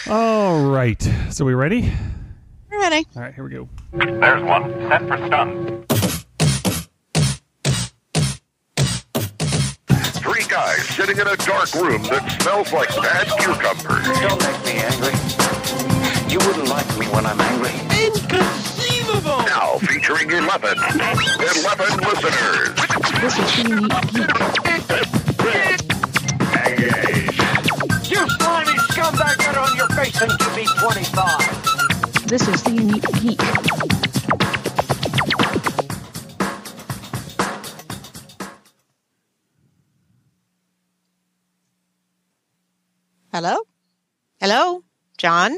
All right. So we ready? We're ready. All right, here we go. There's one. Set for stun. Three guys sitting in a dark room that smells like bad cucumbers. Don't make me angry. You wouldn't like me when I'm angry. Inconceivable! Now featuring 11 listeners. This is the Unique Geek. Engage. You slimy scumbag, get on your face and give me 25. This is the Unique Geek. Hello? Hello? John?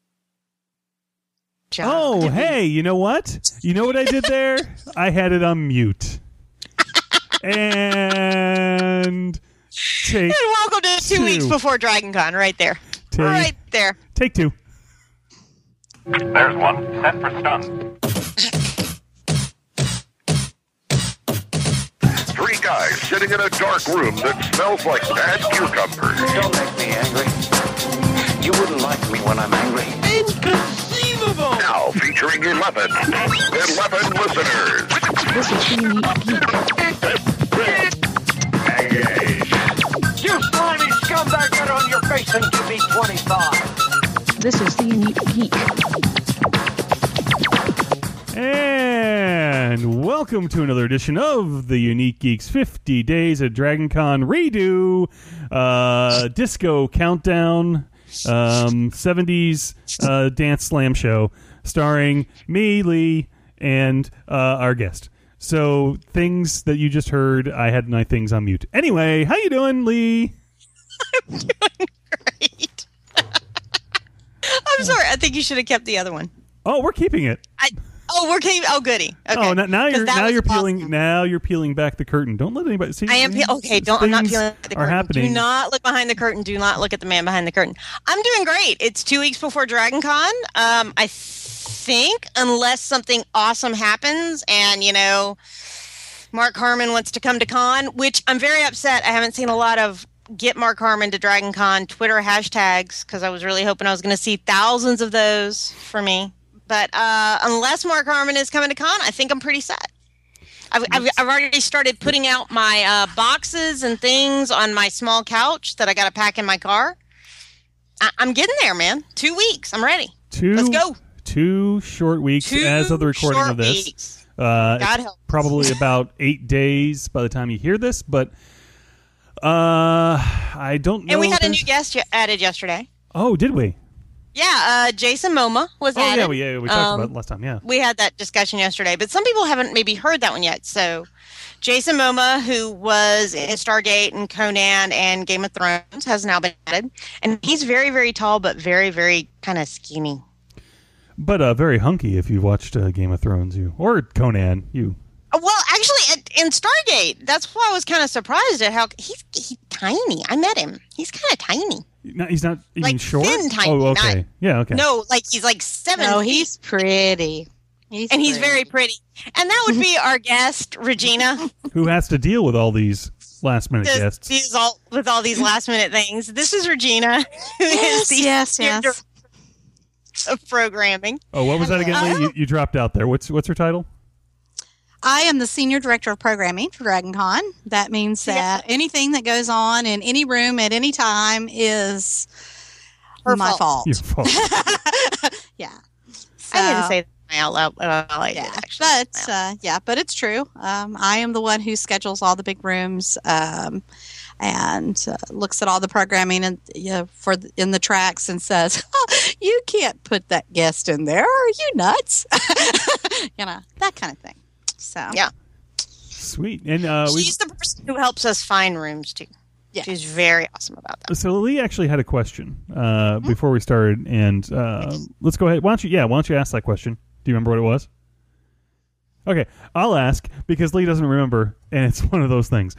Oh, hey, you know what? You know what I did there? I had it on mute. And take And welcome to 2 weeks before DragonCon, right there. Right there. Take two. There's one. Set for stun. Three guys sitting in a dark room that smells like bad cucumbers. Don't make me angry. You wouldn't like me when I'm angry. Inconceivable! Now featuring 11 listeners. This is the Unique Geek. Engage. You slimy scumbag, get on your face and give me 25. This is the Unique Geek. And welcome to another edition of the Unique Geeks 50 Days at DragonCon Redo Disco Countdown 70s Dance Slam Show starring me, Lee, and our guest. So things that you just heard, I had my things on mute. Anyway, how you doing, Lee? I'm doing great. I'm sorry. I think you should have kept the other one. Oh, we're keeping it. We're keeping. Oh, goody. Okay. Oh, now you're 'Cause that was peeling. awesome. Now you're peeling back the curtain. Don't let anybody see. I am. Okay, don't. I'm not things peeling the are curtain. happening. Do not look behind the curtain. Do not look at the man behind the curtain. I'm doing great. It's 2 weeks before DragonCon. I think unless something awesome happens, and Mark Harmon wants to come to con, which I'm very upset. I haven't seen a lot of get Mark Harmon to DragonCon Twitter hashtags because I was really hoping I was going to see thousands of those for me. But unless Mark Harmon is coming to con, I think I'm pretty set. I've already started putting out my boxes and things on my small couch that I got to pack in my car. I'm getting there, man. 2 weeks. I'm ready. Let's go. 2 short weeks as of the recording of this. Weeks. God help. Probably about 8 days by the time you hear this, but I don't know. And we had a new guest added yesterday. Oh, did we? Yeah, Jason Momoa was added. Oh, yeah, we talked about it last time, yeah. We had that discussion yesterday, but some people haven't maybe heard that one yet. So Jason Momoa, who was in Stargate and Conan and Game of Thrones, has now been added. And he's very, very tall, but very, very kind of skinny. But very hunky if you watched Game of Thrones, or Conan, you. Well, actually, in Stargate, that's why I was kind of surprised at how he's tiny. I met him. He's kind of tiny. No, he's not even Like short? thin tiny, Oh, okay. not- Yeah, okay. No, like he's like 7 No, feet. he's pretty. He's very pretty. And that would be our guest, Regina. Who has to deal with all these last-minute guests? With all these last-minute things. This is Regina, who is the yes. director of programming. Oh, what was that again, Lee? You dropped out there. What's her title? I am the Senior Director of Programming for DragonCon. That means that anything that goes on in any room at any time is my fault. Your fault. Yeah. I didn't say that out loud. Well, I did, actually. But it's true. I am the one who schedules all the big rooms and looks at all the programming in the tracks and says, "You can't put that guest in there. Are you nuts?" That kind of thing. So yeah, sweet. And she's the person who helps us find rooms too. Yeah, she's very awesome about that. So Lee actually had a question before we started, and let's go ahead. Why don't you ask that question? Do you remember what it was? Okay, I'll ask because Lee doesn't remember, and it's one of those things.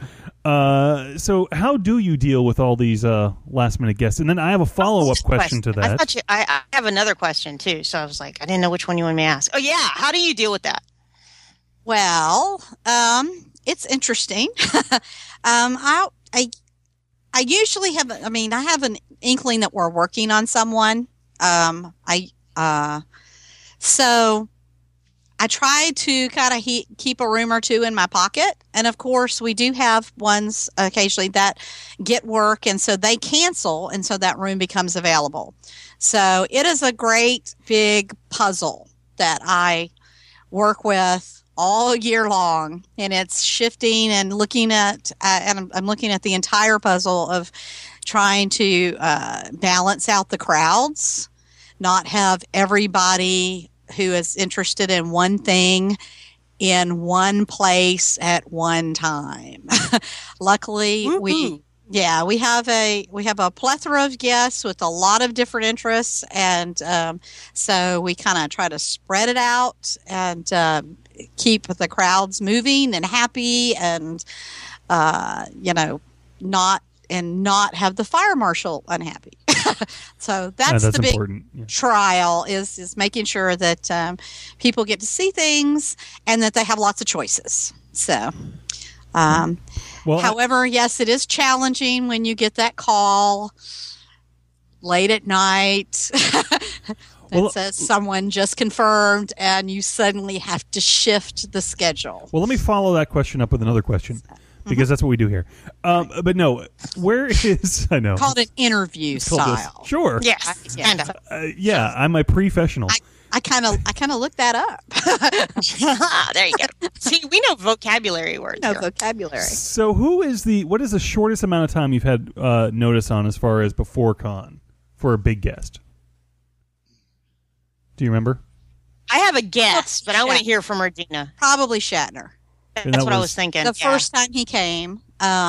So how do you deal with all these last-minute guests? And then I have a follow-up question to that. I have another question too. So I was like, I didn't know which one you wanted me to ask. Oh yeah, how do you deal with that? Well, it's interesting. I usually have. I have an inkling that we're working on someone, So I try to kind of keep a room or two in my pocket. And of course, we do have ones occasionally that get work, and so they cancel, and so that room becomes available. So it is a great big puzzle that I work with all year long, and it's shifting and looking at, and I'm looking at the entire puzzle of trying to balance out the crowds, not have everybody who is interested in one thing in one place at one time. Luckily, we have a plethora of guests with a lot of different interests, and so we kind of try to spread it out and keep the crowds moving and happy, and not have the fire marshal unhappy. So that's the big important. trial is making sure that people get to see things and that they have lots of choices. So, however, yes, it is challenging when you get that call late at night that says someone just confirmed, and you suddenly have to shift the schedule. Well, let me follow that question up with another question, because that's what we do here. But no, where is, I know. Called an interview style. Sure. Yes, kind of. I'm a professional. I kind of looked that up. There you go. See, we know vocabulary words. No here. vocabulary. So what is the shortest amount of time you've had notice on as far as before con for a big guest? Do you remember? I have a guess, but I want to hear from Regina. Probably Shatner. That's what I was thinking. The first time he came,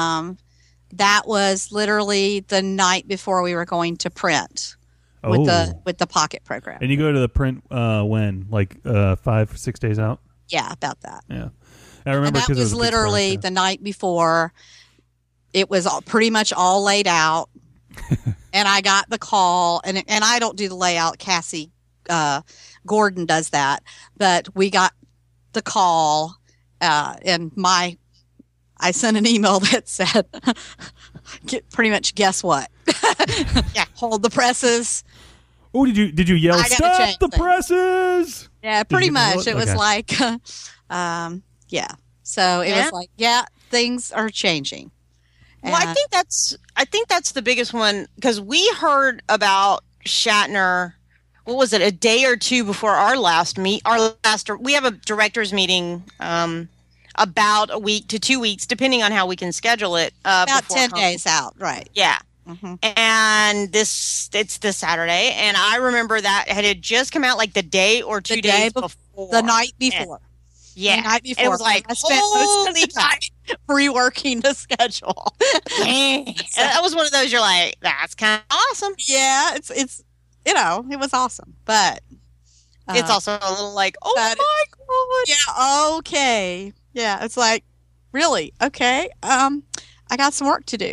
that was literally the night before we were going to print with the Pocket program. And you go to the print when, like 5-6 days out? Yeah, about that. Yeah, I remember because it was literally the night before. It was pretty much all laid out, and I got the call, and I don't do the layout. Cassie Gordon does that, but we got the call. And I sent an email that said, pretty much, guess what? Hold the presses. Oh, did you yell, stop the presses? Yeah, pretty much. It was like, yeah. So it was like, things are changing. Well, I think that's the biggest one, because we heard about Shatner. What was it? A day or two before our last we have a directors meeting about a week to 2 weeks, depending on how we can schedule it. About 10 days out, right? Yeah. Mm-hmm. And it's this Saturday, and I remember that it had just come out like the day or 2 days before. The night before. Yeah. The night before. It was like, I spent most of the time reworking the schedule. That was one of those you're like, that's kind of awesome. Yeah, it's it was awesome, but it's also a little like, oh my God. Yeah, okay. Yeah, it's like, really? Okay. I got some work to do.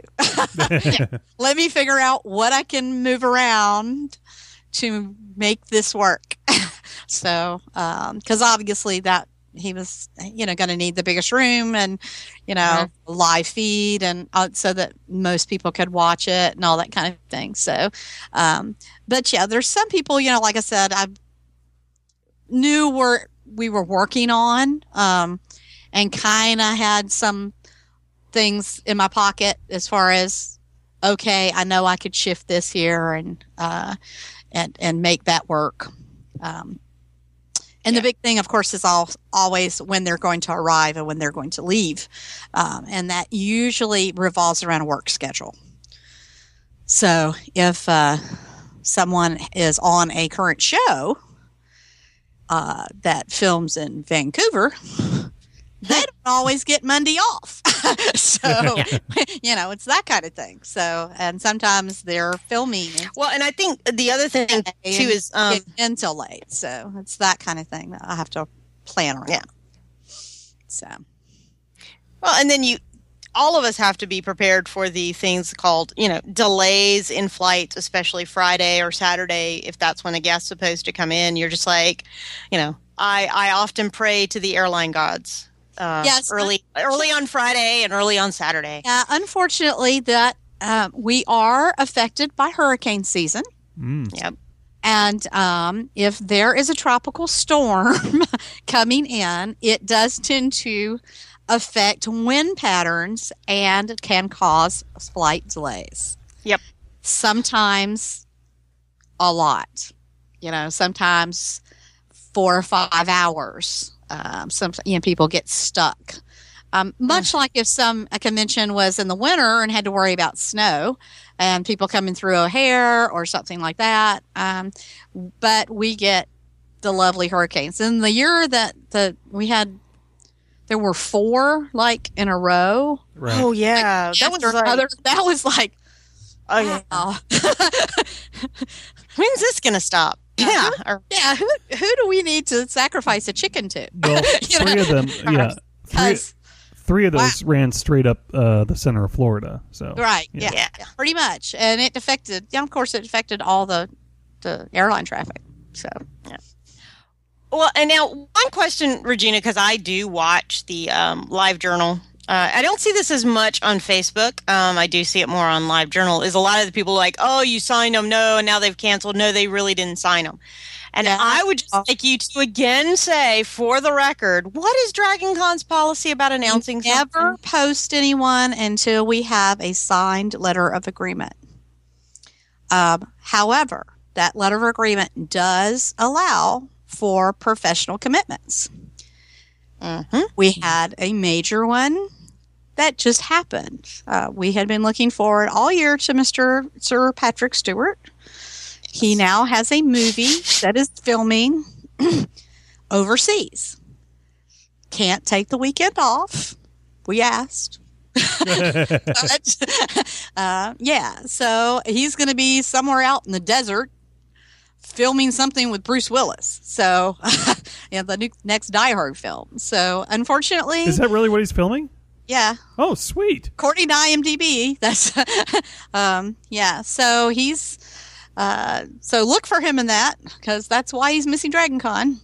Let me figure out what I can move around to make this work. So, because obviously that he was, going to need the biggest room and, live feed, and so that most people could watch it and all that kind of thing. So, but yeah, there's some people, like I said, I knew we were working on, and kind of had some things in my pocket as far as, okay, I know I could shift this here and make that work. And the big thing, of course, is always when they're going to arrive and when they're going to leave. And that usually revolves around a work schedule. So if someone is on a current show that films in Vancouver, they don't always get Monday off. So, it's that kind of thing. So, and sometimes they're filming. Well, and I think the other thing too is until late. So it's that kind of thing that I have to plan around. Yeah. So. Well, and then all of us have to be prepared for the things called, delays in flights, especially Friday or Saturday, if that's when a guest's supposed to come in. You're just like, I often pray to the airline gods. Yes, early on Friday and early on Saturday. Yeah, unfortunately, that we are affected by hurricane season. Mm. Yep. And if there is a tropical storm coming in, it does tend to affect wind patterns and can cause flight delays. Yep. Sometimes a lot. Sometimes 4 or 5 hours. People get stuck. Much like if a convention was in the winter and had to worry about snow and people coming through O'Hare or something like that. But we get the lovely hurricanes. In the year that we had, there were 4 in a row. Right. Oh yeah, That was like, oh yeah. wow. When's this gonna stop? Yeah. Yeah. Who do we need to sacrifice a chicken to? Well, 3 of them, yeah. 3 of those ran straight up the center of Florida. So right, yeah, pretty much, and it affected. Yeah, of course, it affected all the airline traffic. So, yeah. Well, and now one question, Regina, because I do watch the Live Journal. I don't see this as much on Facebook. I do see it more on Live Journal. Is a lot of the people like, oh, you signed them, no, and now they've canceled. No, they really didn't sign them. And I would just like you to again say, for the record, what is Dragon Con's policy about announcing something? Never post anyone until we have a signed letter of agreement. However, that letter of agreement does allow for professional commitments. Mm-hmm. We had a major one that just happened. We had been looking forward all year to Sir Patrick Stewart. He now has a movie that is filming overseas. Can't take the weekend off. We asked. But, so he's going to be somewhere out in the desert filming something with Bruce Willis. So, the next Die Hard film. So, unfortunately, is that really what he's filming? Yeah. Oh, sweet. According to IMDb, that's yeah. So he's so look for him in that because that's why he's missing Dragon Con.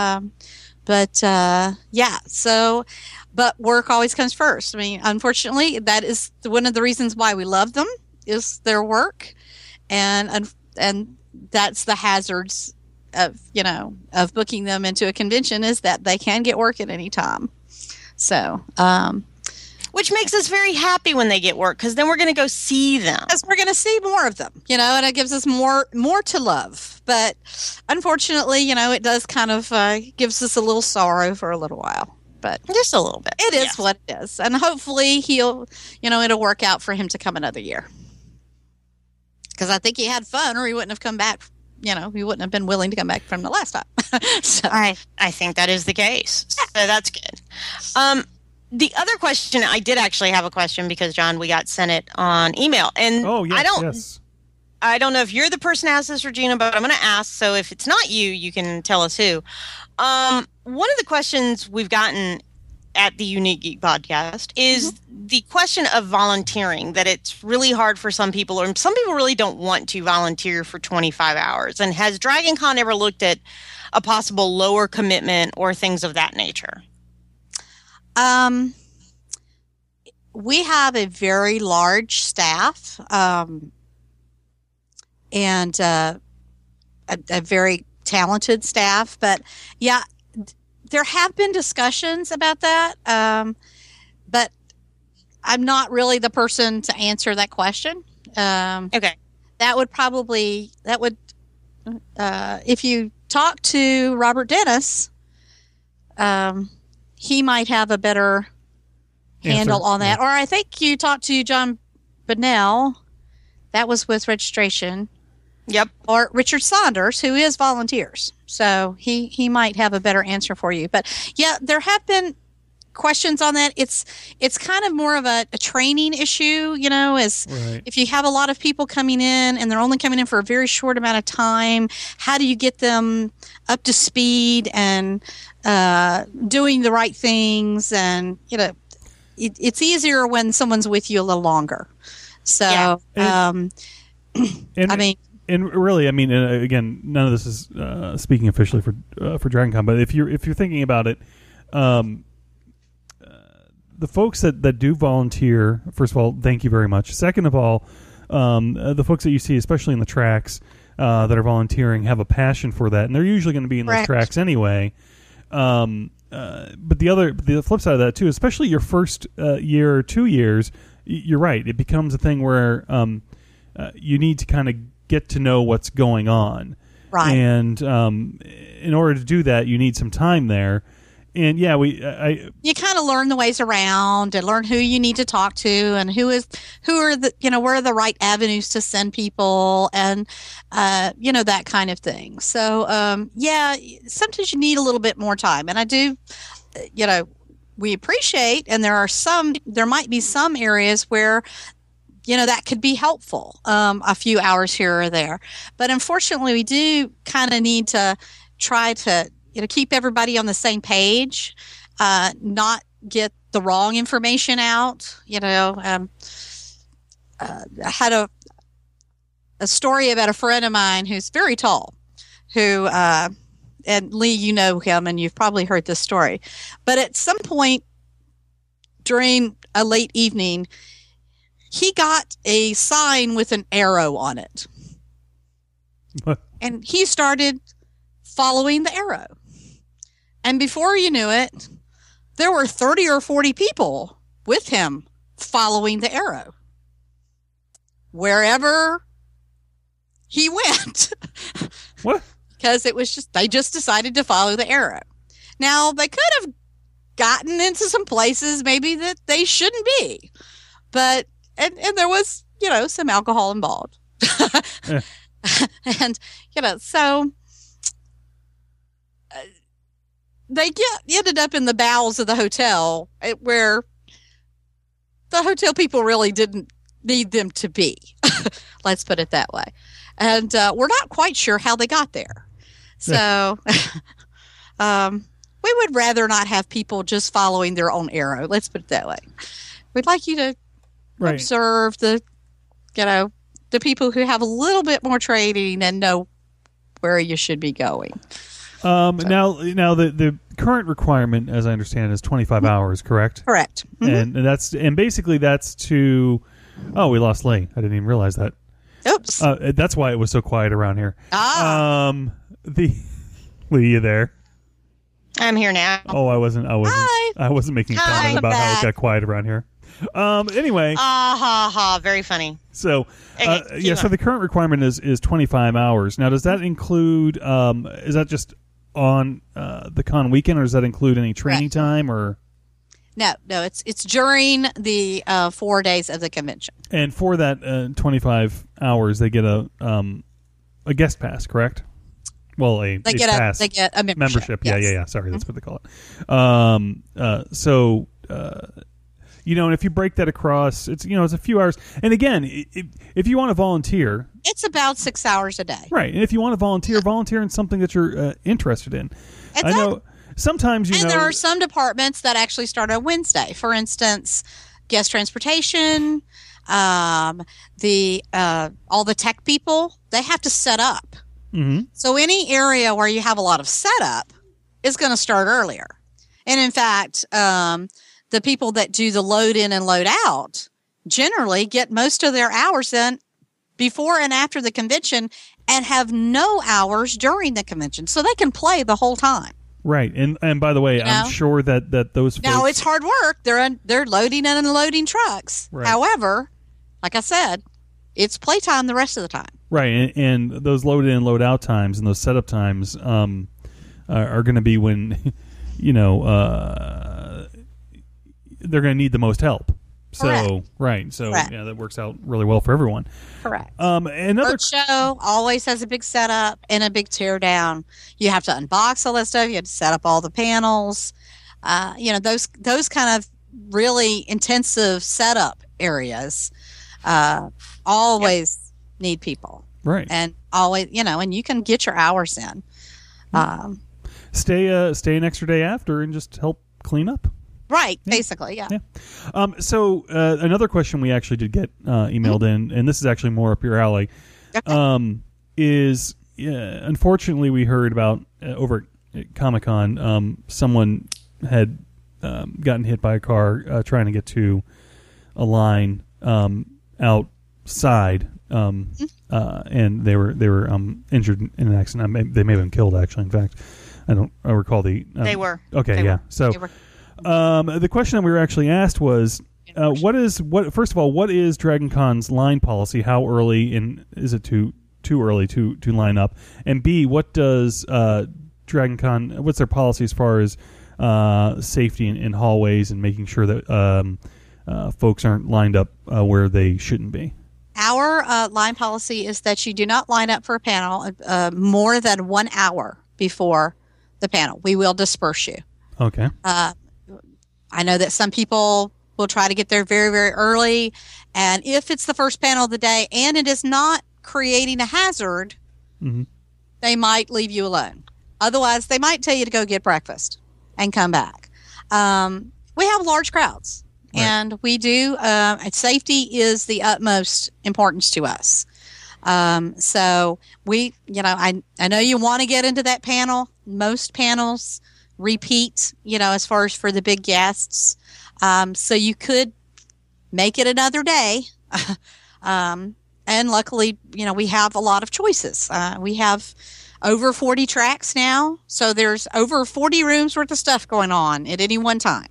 Yeah. So, but work always comes first. I mean, unfortunately, that is one of the reasons why we love them is their work, and that's the hazards of booking them into a convention is that they can get work at any time. So, which makes us very happy when they get work because then we're going to go see them. Because we're going to see more of them, and it gives us more to love. But unfortunately, it does kind of gives us a little sorrow for a little while. But just a little bit. It is what it is. And hopefully he'll, it'll work out for him to come another year. Because I think he had fun or he wouldn't have come back. He wouldn't have been willing to come back from the last time. So. I think that is the case. So that's good. The other question, I did actually have a question because, John, we got sent it on email. And I don't know if you're the person to ask this, Regina, but I'm going to ask. So if it's not you, you can tell us who. One of the questions we've gotten at the Unique Geek podcast is the question of volunteering, that it's really hard for some people, or some people really don't want to volunteer for 25 hours. And has Dragon Con ever looked at a possible lower commitment or things of that nature? We have a very large staff, and a very talented staff. But yeah, there have been discussions about that. But I'm not really the person to answer that question. Okay. That would if you talk to Robert Dennis, he might have a better handle on that. Or I think you talked to John Bonnell. That was with registration. Yep. Or Richard Saunders, who is volunteers. So he might have a better answer for you. But yeah, there have been questions on that. It's kind of more of a training issue, as if you have a lot of people coming in and they're only coming in for a very short amount of time, how do you get them up to speed and doing the right things? And, it's easier when someone's with you a little longer. So, And really, again, none of this is speaking officially for Dragon Con, but if you're thinking about it, the folks that do volunteer, first of all, thank you very much. Second of all, the folks that you see, especially in the tracks, that are volunteering have a passion for that, and they're usually going to be in those Correct. tracks anyway. But the flip side of that too, especially your first year or 2 years, you're right. It becomes a thing where you need to kind of get to know what's going on, Right. and in order to do that, you need some time there. And yeah, You kind of learn the ways around and learn who you need to talk to and where are the right avenues to send people and that kind of thing. So sometimes you need a little bit more time, and I do, we appreciate, and there might be some areas where that could be helpful, a few hours here or there. But unfortunately, we do kind of need to try to keep everybody on the same page, not get the wrong information out. I had a story about a friend of mine who's very tall, who, and Lee, you know him, and you've probably heard this story. But at some point during a late evening, he got a sign with an arrow on it. What? And he started following the arrow. And before you knew it, there were 30 or 40 people with him following the arrow. Wherever he went. what? Because they just decided to follow the arrow. Now, they could have gotten into some places maybe that they shouldn't be. But, and there was, some alcohol involved. And, so they ended up in the bowels of the hotel where the hotel people really didn't need them to be. Let's put it that way. And we're not quite sure how they got there. So we would rather not have people just following their own arrow. Let's put it that way. We'd like you to observe the people who have a little bit more training and know where you should be going. Now the current requirement, as I understand, is 25 hours, correct? Correct. Mm-hmm. And basically that's to. Oh, we lost Lee. I didn't even realize that. Oops. That's why it was so quiet around here. Lee, you there? I'm here now. Oh, I wasn't. Hi. I wasn't making a comment Hi, about how it back. got quiet around here. Anyway. Very funny. So, Okay, so the current requirement is 25 hours. Now, does that include? Is that just on the con weekend, or does that include any training Correct. time? Or No, it's during the 4 days of the convention. and for that 25 hours, they get a guest pass, correct? Well, They get a membership. Yes. Yeah. Sorry, that's what they call it. And if you break that across, it's a few hours. And again, if you want to volunteer, It's about 6 hours a day. right? And if you want to volunteer in something that you're interested in. Exactly. I know sometimes And there are some departments that actually start on Wednesday. For instance, guest transportation, all the tech people, they have to set up. Mm-hmm. So any area where you have a lot of setup is going to start earlier. And in fact, the people that do the load in and load out generally get most of their hours in before and after the convention and have no hours during the convention. So they can play the whole time. Right. And by the way, I'm sure that those folks... Now, it's hard work. They're loading and unloading trucks. Right. However, like I said, it's playtime the rest of the time. Right, and those load in and load out times and those setup times are going to be when, they're going to need the most help. So Correct. right, so Correct. yeah, that works out really well for everyone. Correct. Another Art show always has a big setup and a big tear down. You have to unbox all that stuff. You have to set up all the panels. Those kind of really intensive setup areas always need people. right. And always, and you can get your hours in. Stay an extra day after and just help clean up. Right, basically, yeah. So another question we actually did get emailed in, and this is actually more up your alley, Okay. is unfortunately we heard about over at Comic-Con, someone had gotten hit by a car trying to get to a line outside and they were injured in an accident. They may have been killed, actually. In fact, I recall the. They were. Okay, They yeah. were. So, They were. the question that we were actually asked was, First of all, what is Dragon Con's line policy? How early, and is it too early to line up? And B, what does Dragon Con? What's their policy as far as safety in hallways and making sure that folks aren't lined up where they shouldn't be? Our line policy is that you do not line up for a panel more than 1 hour before the panel. We will disperse you. Okay. I know that some people will try to get there very, very early. And if it's the first panel of the day and it is not creating a hazard, they might leave you alone. Otherwise, they might tell you to go get breakfast and come back. We have large crowds. Right. And we do, safety is the utmost importance to us. So we, I know you want to get into that panel. Most panels repeat, as far as for the big guests. So you could make it another day. And luckily, we have a lot of choices. We have over 40 tracks now. So there's over 40 rooms worth of stuff going on at any one time.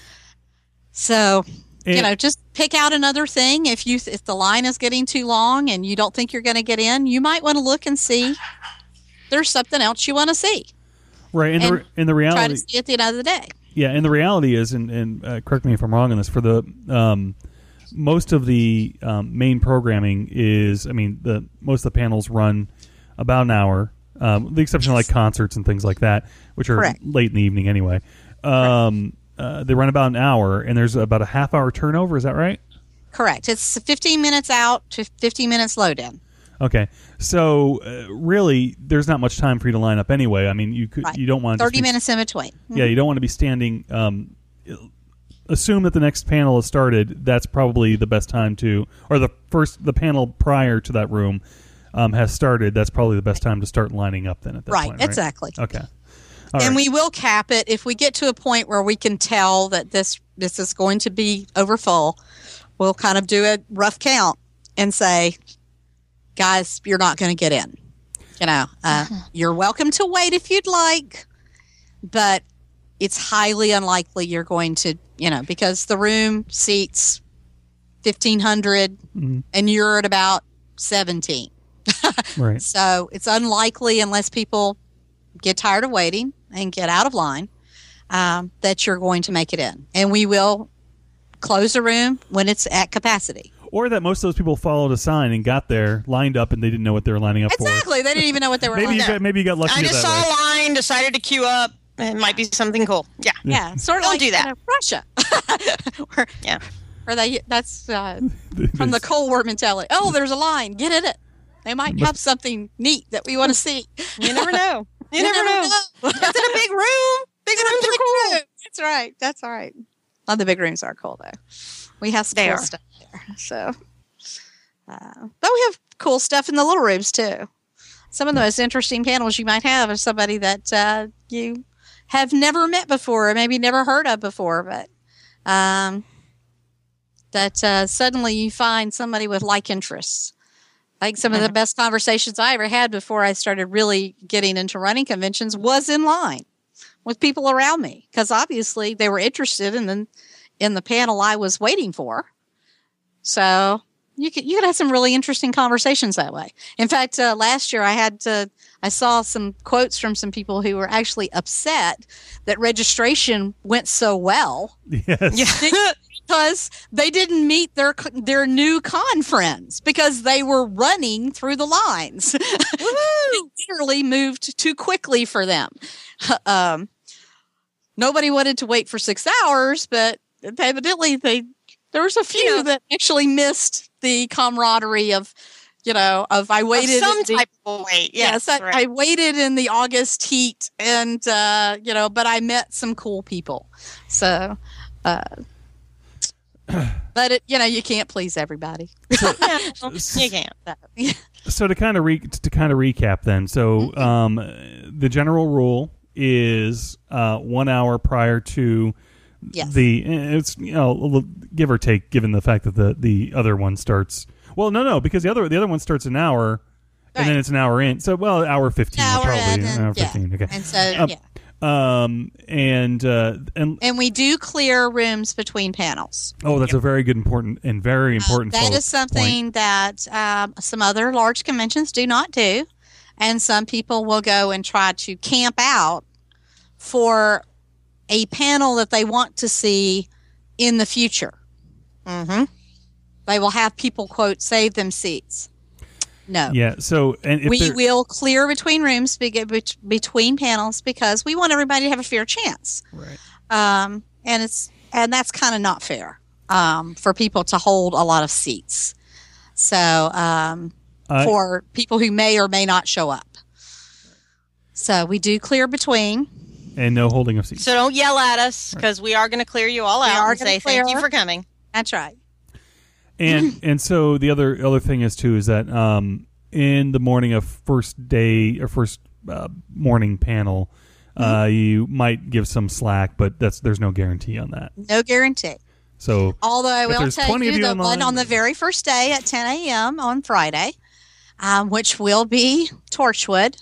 So, just pick out another thing. If the line is getting too long and you don't think you're going to get in, you might want to look and see there's something else you want to see. Right. And the reality, try to see at the end of the day. Yeah, and the reality is, and correct me if I'm wrong on this, for the most of the main programming is, most of the panels run about an hour, the exception of like concerts and things like that, which are Correct. late in the evening anyway. They run about an hour, and there's about a half-hour turnover. Is that right? Correct. It's 15 minutes out to 15 minutes load in. Okay, so really, there's not much time for you to line up anyway. You don't want 30 minutes in between. Yeah, you don't want to be standing. Assume that the next panel has started. That's probably the best time to, or the panel prior to that room has started. That's probably the best time to start lining up. Then at that point, right? Exactly. Okay. We will cap it if we get to a point where we can tell that this is going to be overfull. We'll kind of do a rough count and say, guys, you're not going to get in. You're welcome to wait if you'd like, but it's highly unlikely you're going to, because the room seats 1,500 and you're at about 17. Right. So it's unlikely, unless people get tired of waiting and get out of line, that you're going to make it in. And we will close the room when it's at capacity. Or that most of those people followed a sign and got there, lined up, and they didn't know what they were lining up for. Exactly. They didn't even know what they were lining up. Maybe you got lucky I that just saw way. a line, decided to queue up. It might be something cool. Yeah. Yeah. Sort of Don't like do that. Russia. Yeah. That's from the Cold War mentality. Oh, there's a line. Get in it. They might have something neat that we want to see. You never know. You never know. It's in a big room. Big rooms are cool. That's right. That's all right. The big rooms are cool, though. We have some cool stuff there. So, but we have cool stuff in the little rooms, too. Some of the most interesting panels you might have is somebody that you have never met before or maybe never heard of before, but that suddenly you find somebody with like interests. I think some of the best conversations I ever had before I started really getting into running conventions was in line with people around me, because obviously they were interested in the panel I was waiting for. So you could have some really interesting conversations that way. In fact, last year I saw some quotes from some people who were actually upset that registration went so well. Yes. Because they didn't meet their new con friends because they were running through the lines. It literally moved too quickly for them. Nobody wanted to wait for 6 hours, but evidently there was a few that actually missed the camaraderie of I waited some type of wait. Yes, right. I waited in the August heat, and but I met some cool people. So. But you can't please everybody. You can't. So to kind of recap, then, so the general rule is 1 hour prior to Yes. it's give or take, given the fact that the other one starts. Well, no, because the other one starts an hour, and then Right. it's an hour in. So, well, hour 15 Hour probably. in, An hour and- yeah. 15. Okay. And so, yeah. And And we do clear rooms between panels. oh, that's a very good, important That is something that some other large conventions do not do. And some people will go and try to camp out for a panel that they want to see in the future. Mm-hmm. They will have people, quote, save them seats. No. Yeah. So, and if We there- will clear between rooms, between panels, because we want everybody to have a fair chance. right. And that's kind of not fair for people to hold a lot of seats. So for people who may or may not show up. So we do clear between. and no holding of seats. So don't yell at us because we are going to clear you all We out are and gonna say thank you clear. for coming. That's right. And so the other thing is too is that in the morning of first day or first morning panel, you might give some slack, but there's no guarantee on that. No guarantee. So Although I If will there's tell 20 of you you the online- one on the very first day at 10 a.m. on Friday, which will be Torchwood,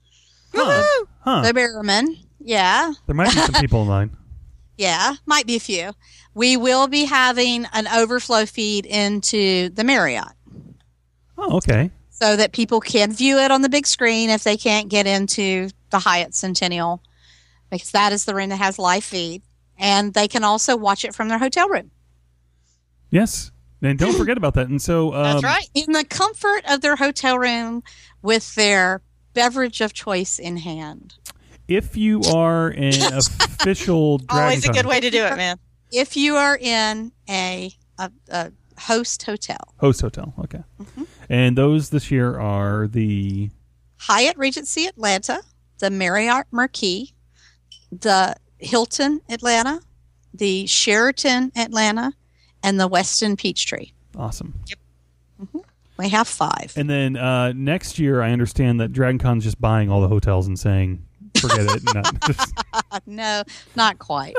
huh? the Bearman. Yeah. There might be some people in line. Yeah, might be a few. We will be having an overflow feed into the Marriott Oh, okay. so that people can view it on the big screen if they can't get into the Hyatt Centennial, because that is the room that has live feed. And they can also watch it from their hotel room Yes, and don't forget about that. And so That's right. in the comfort of their hotel room with their beverage of choice in hand. if you are an official Always a DragonCon good way to do it, man. If you are in a host hotel, host hotel, okay. Mm-hmm. And those this year are the Hyatt Regency Atlanta, the Marriott Marquis, the Hilton Atlanta, the Sheraton Atlanta, and the Westin Peachtree. awesome. We have 5. And then next year, I understand that DragonCon's just buying all the hotels and saying, "Forget it." Not just, No, not quite.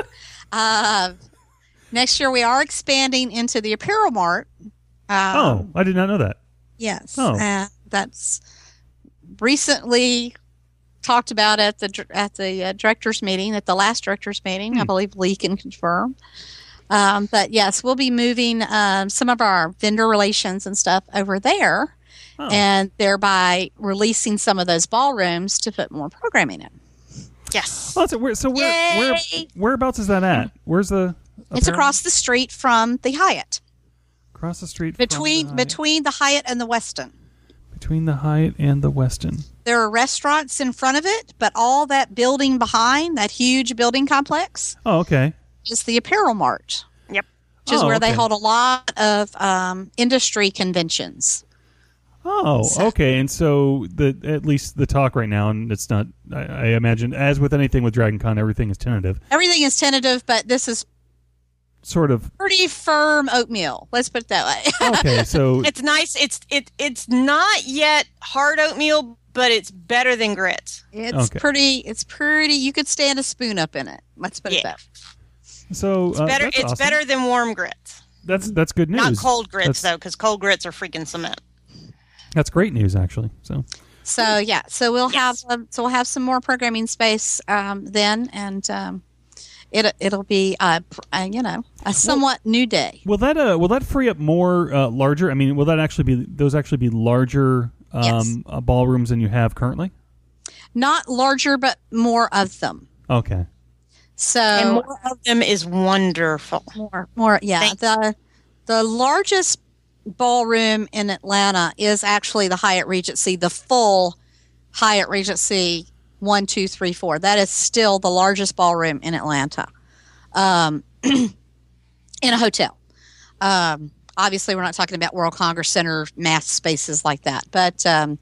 Next year, we are expanding into the Apparel Mart. oh, I did not know that. Yes. Oh. That's recently talked about at the directors meeting, at the last directors meeting. I believe Lee can confirm. But yes, we'll be moving some of our vendor relations and stuff over there, Oh. and thereby releasing some of those ballrooms to put more programming in. Yes. Oh, whereabouts is that at? Where's the? It's apparel? across the street from the Hyatt, across the street from between the Hyatt and the Westin. between the Hyatt and the Westin. There are restaurants in front of it, but all that building behind, that huge building complex, Oh, okay. is the Apparel Mart, Yep. which is Oh, where they okay. hold a lot of industry conventions. Oh, So- okay. And so at least the talk right now, and it's not. I imagine, as with anything with DragonCon, everything is tentative. Everything is tentative, but this is Sort of. pretty firm oatmeal. Let's put it that way. Okay, so It's nice. It's not yet hard oatmeal, but it's better than grits. It's Okay. pretty. It's pretty. You could stand a spoon up in it. Let's put it Yeah. that way. so Better. that's It's awesome. better than warm grits. That's good news. Not cold grits That's- though, because cold grits are freaking cement. That's great news, actually. So So yeah, so we'll Yes. have some more programming space then, and it'll be a somewhat new day. will that free up more larger? I mean, will that actually be larger Yes. ballrooms than you have currently? Not larger, but more of them. Okay. So And more of them is wonderful. more. Yeah, Thanks. the largest ballroom in Atlanta is actually the Hyatt Regency, the full Hyatt Regency 1, 2, 3, 4. That is still the largest ballroom in Atlanta, in a hotel. Obviously, we're not talking about World Congress Center mass spaces like that, but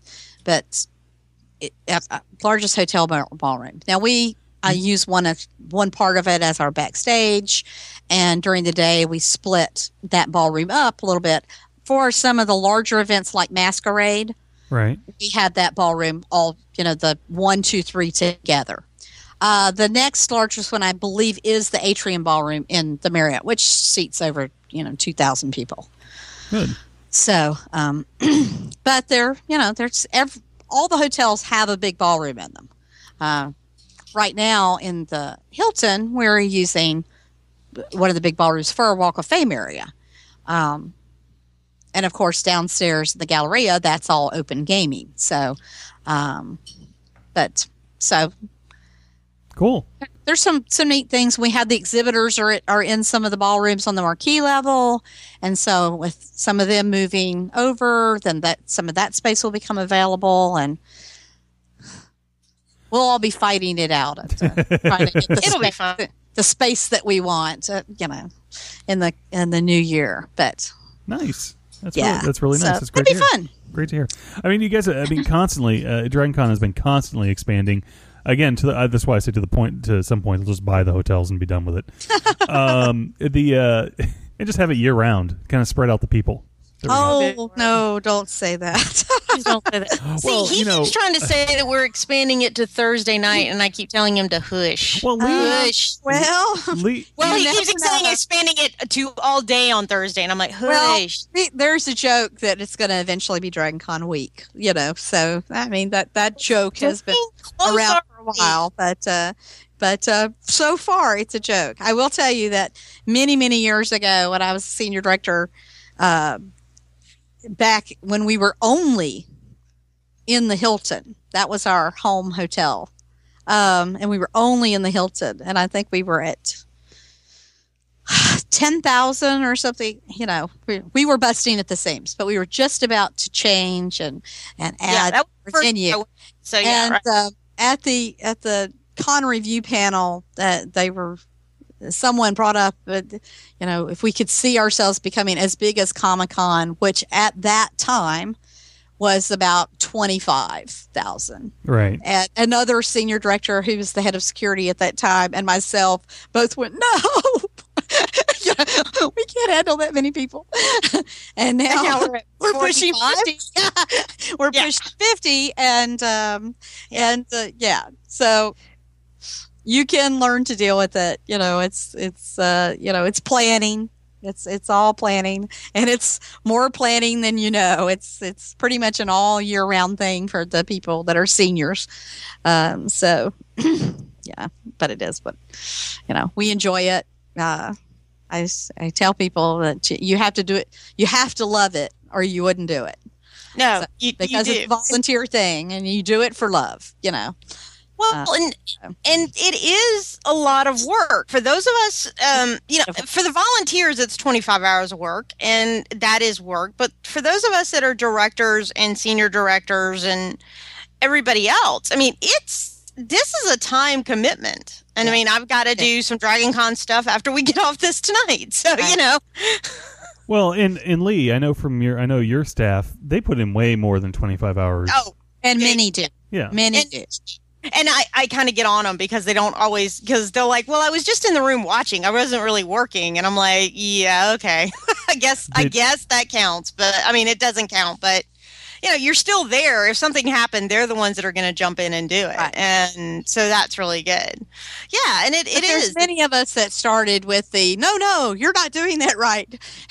largest hotel ballroom. Now I use one part of it as our backstage, and during the day we split that ballroom up a little bit for some of the larger events like Masquerade. Right. We had that ballroom all, the 1, 2, 3 together. The next largest one, I believe, is the Atrium Ballroom in the Marriott, which seats over, 2,000 people. Good. So, but all the hotels have a big ballroom in them. Right now in the Hilton, we're using one of the big ballrooms for a Walk of Fame area. And of course, downstairs, the Galleria, that's all open gaming. So, Cool. there's some neat things. We had the exhibitors are in some of the ballrooms on the marquee level, and so with some of them moving over, then some of that space will become available, and we'll all be fighting it out. Trying to get It'll be fun. the space that we want, in the new year. But Nice. That's yeah, that's really nice. So That's great it'll to be hear. fun. Great to hear. I mean, you guys. Constantly. DragonCon has been constantly expanding. Again, that's why I say to the point. To some point, they'll just buy the hotels and be done with it. And just have it year round. Kind of spread out the people. There we go. Oh no! Don't say that. Please don't say that. Well, See, he keeps trying to say that we're expanding it to Thursday night, and I keep telling him to hush. Well, hush. Well, Lee, Well, he You keeps never saying know. expanding it to all day on Thursday, and I'm like, hush. there's a joke that it's going to eventually be DragonCon week. So I mean that joke has been Close around our for a while, but so far it's a joke. I will tell you that many years ago, when I was senior director, back when we were only in the Hilton, that was our home hotel, and we were only in the Hilton, and I think we were at 10,000 or something. We were busting at the seams, but we were just about to change and add that was the first venue. show. So yeah, And at the con review panel, someone brought up, if we could see ourselves becoming as big as Comic-Con, which at that time was about 25,000. right. And another senior director who was the head of security at that time and myself both went, no, we can't handle that many people. And now we're pushing 50. We're pushing 50, and so you can learn to deal with it. It's planning. It's all planning, and it's more planning than It's pretty much an all year round thing for the people that are seniors. So yeah, but it is. But we enjoy it. I tell people that you have to do it. You have to love it, or you wouldn't do it. no, Because you it's a volunteer thing, and you do it for love. Well, and it is a lot of work for those of us. For the volunteers, it's 25 hours of work, and that is work. But for those of us that are directors and senior directors and everybody else, I mean, this is a time commitment. And I mean, I've got to do some DragonCon stuff after we get off this tonight. So Well, and Lee, I know your staff. They put in way more than 25 hours. Oh, And many do. yeah. Many And- do. and I kind of get on them because they don't always, because they're like, well, I was just in the room watching. I wasn't really working. And I'm like, yeah, okay. I guess that counts. But I mean, it doesn't count. But, you're still there. If something happened, they're the ones that are going to jump in and do it. Right. And so that's really good. Yeah. And it There's is. many of us that started with the no, you're not doing that right,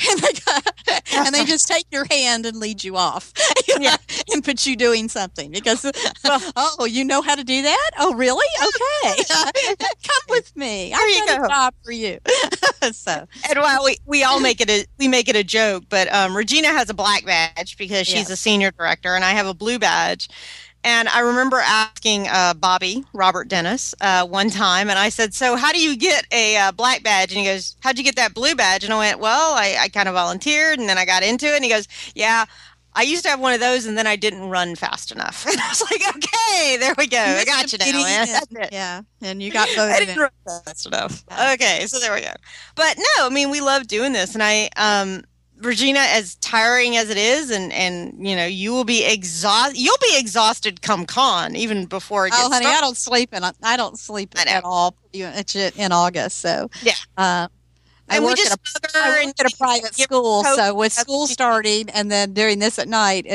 and they just take your hand and lead you off, and put you doing something because oh, you know how to do that? Oh, really? Okay, come with me. I've got a job for you. So And while we all make it a joke, but Regina has a black badge because she's a senior director, and I have a blue badge. And I remember asking Bobby, Robert Dennis, one time, and I said, so how do you get a black badge? And he goes, how'd you get that blue badge? And I went, well, I kind of volunteered, and then I got into it. And he goes, yeah, I used to have one of those, and then I didn't run fast enough. And I was like, okay, there we go. I got you now, man. That's it. Yeah, and you got I voted didn't in. run fast enough. Okay, so there we go. But no, I mean, we love doing this, and Regina, as tiring as it is, and you will be exhausted. You'll be exhausted come con, even before it gets Oh, honey, started. I don't sleep I know. at all in August. So Yeah. I And we work just at hug I her work and at a private give school, Coke so with and school stuff. starting and then doing this at night,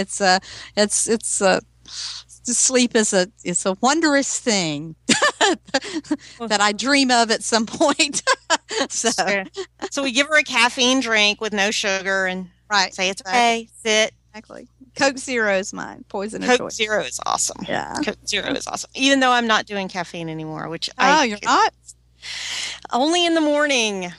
sleep is a wondrous thing that I dream of at some point. So So we give her a caffeine drink with no sugar, and Right. Say it's okay. Sit. Exactly. Coke Zero is mine. Poison of Coke choice. Zero is awesome. Yeah. Coke Zero is awesome. Even though I'm not doing caffeine anymore, which You're not? only in the morning.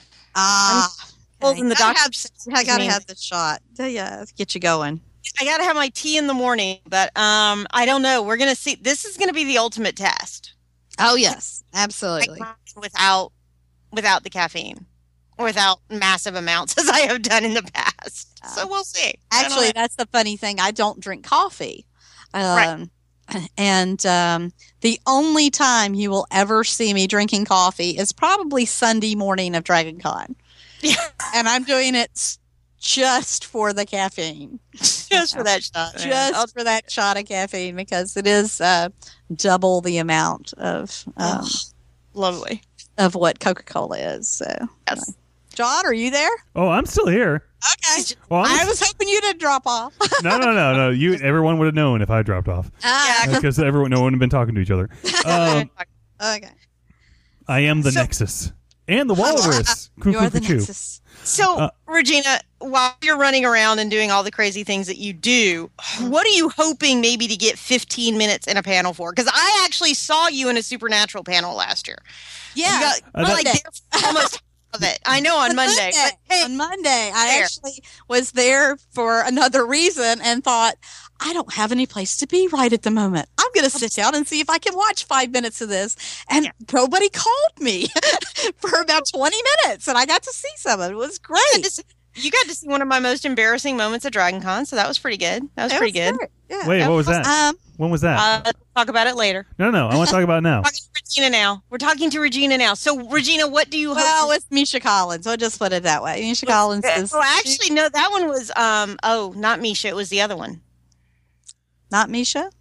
Well, Okay. in the doctor I gotta have the shot. Yeah, get you going. I gotta have my tea in the morning, but I don't know. We're gonna see. This is gonna be the ultimate test. Oh yes, absolutely. Without the caffeine, without massive amounts as I have done in the past. So we'll see. Actually, that's the funny thing. I don't drink coffee. Right. And the only time you will ever see me drinking coffee is probably Sunday morning of DragonCon. Yeah. And I'm doing it just for the caffeine. Just for that shot. Just for that shot of caffeine, because it is double the amount of lovely of what Coca-Cola is. So, yes. John, are you there? Oh, I'm still here. Okay. Well, I was hoping you didn't drop off. No. Everyone would have known if I dropped off because no one would have been talking to each other. Okay. I am the Nexus and the Walrus. You're the Nexus. So, Regina, while you're running around and doing all the crazy things that you do, what are you hoping maybe to get 15 minutes in a panel for? Because I actually saw you in a Supernatural panel last year. Yeah. You got, there for almost of it. I know on Monday. But, hey, on Monday, I actually was there for another reason and thought, I don't have any place to be right at the moment. I'm going to sit down and see if I can watch 5 minutes of this. And nobody called me for about 20 minutes, and I got to see some of it. It was great. You got to see one of my most embarrassing moments at DragonCon, so that was pretty good. That was pretty good. Yeah. Wait, what was that? When was that? Let's talk about it later. No, I want to talk about it now. We're talking to Regina now. We're talking to Regina now. So, Regina, what do you hope? Well, it's Misha Collins. I'll just put it that way. Misha Collins is... Oh, actually, no, that one was... not Misha. It was the other one. Not Misha?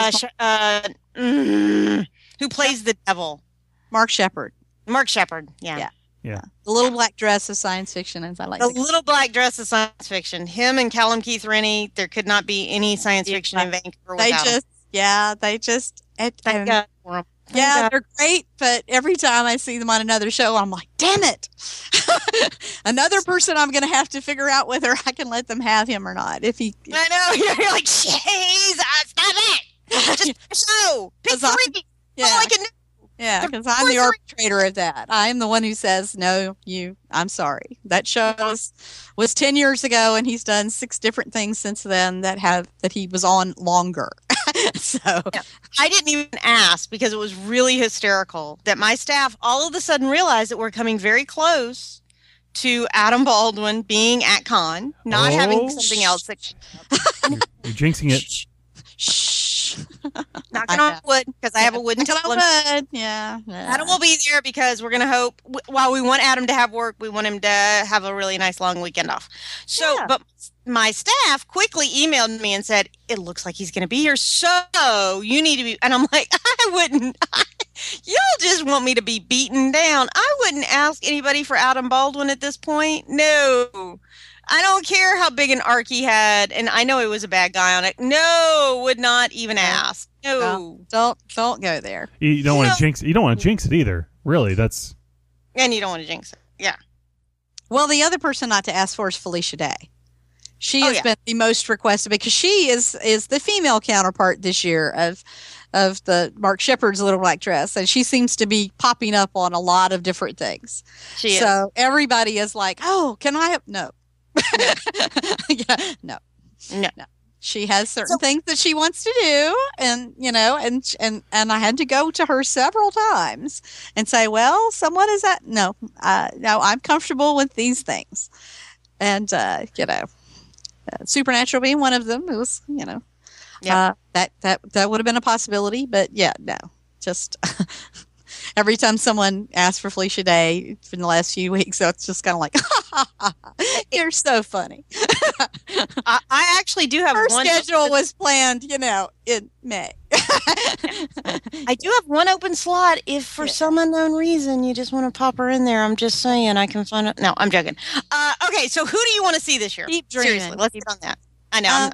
Who plays the devil? Mark Shepard. Mark Shepard, yeah. The little black dress of science fiction, as I like the little black dress of science fiction. Him and Callum Keith Rennie. There could not be any science fiction in Vancouver without them. They just... they're great, but every time I see them on another show, I'm like, damn it. Another person I'm going to have to figure out whether I can let them have him or not. I know. You're like, jeez, stop it. Just show. Pick three. Yeah. Yeah, because I'm the arbitrator of that. I'm the one who says, no, I'm sorry. That show was 10 years ago, and he's done 6 different things since then that he was on longer. I didn't even ask because it was really hysterical that my staff all of a sudden realized that we're coming very close to Adam Baldwin being at con, not having something else. You're jinxing it. Knocking on wood because I have a wooden wood. Yeah. Adam will be there because we're going to hope, while we want Adam to have work, we want him to have a really nice long weekend off. So, but my staff quickly emailed me and said, it looks like he's going to be here. So you need to be, and I'm like, I wouldn't, you'll just want me to be beaten down. I wouldn't ask anybody for Adam Baldwin at this point. No. I don't care how big an arc he had, and I know he was a bad guy on it. No, would not even ask. No, don't go there. You don't want to jinx. You don't want to jinx it either. Really, that's. And you don't want to jinx it. Yeah. Well, the other person not to ask for is Felicia Day. She has been the most requested because she is the female counterpart this year of the Mark Shepard's Little Black Dress, and she seems to be popping up on a lot of different things. So everybody is like, "Oh, can I have no?" No. She has certain things that she wants to do, and and I had to go to her several times and say, "Well, someone is that? No, I'm comfortable with these things," and Supernatural being one of them. It was that would have been a possibility, but just. Every time someone asks for Felicia Day in the last few weeks, so it's just kind of like, you're so funny. I actually do have her schedule was planned, in May. I do have one open slot if for some unknown reason you just want to pop her in there. I'm just saying I can find it. No, I'm joking. Okay, so who do you want to see this year? Keep dreaming. Seriously, let's get on that. I know.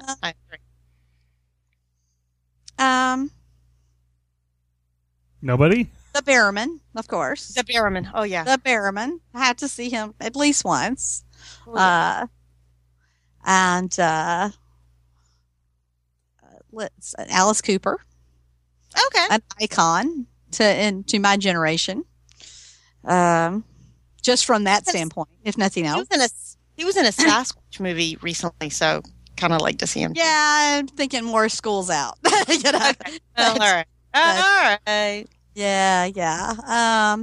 Nobody? The Barrowman, of course. The Barrowman. Oh, yeah. The Barrowman. I had to see him at least once. and Alice Cooper, Okay. an icon to my generation. Just from that standpoint, if nothing else. He was in a Sasquatch movie recently, so kind of like to see him. Yeah, I'm thinking more School's Out. You know? Okay. Well, all right. All right. Yeah.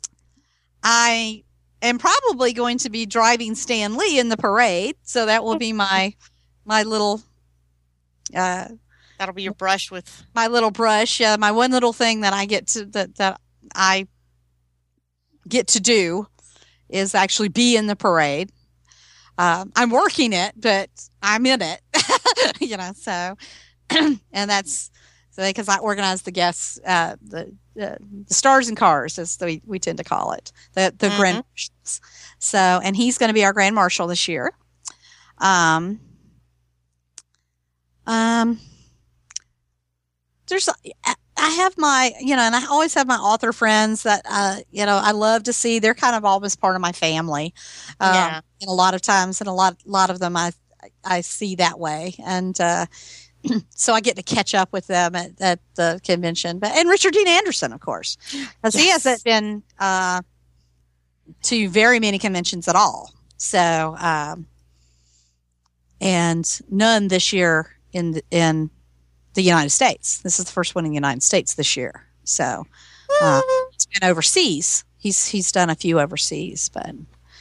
I am probably going to be driving Stan Lee in the parade, so that will be my little That'll be your brush with. my little brush. My one little thing that I get to that I get to do is actually be in the parade. I'm working it, but I'm in it. You know, so and that's so because I organize the guests, the stars and cars, as we tend to call it, the grand marshals. So, and he's going to be our grand marshal this year. There's I have my, you know, and I always have my author friends that, you know, I love to see. They're kind of always part of my family. Yeah. And a lot of times, and a lot of them I see that way. And so I get to catch up with them at the convention. And Richard Dean Anderson, of course, because he hasn't been to very many conventions at all. So, and none this year in the United States. This is the first one in the United States this year. So it's been overseas. He's done a few overseas, but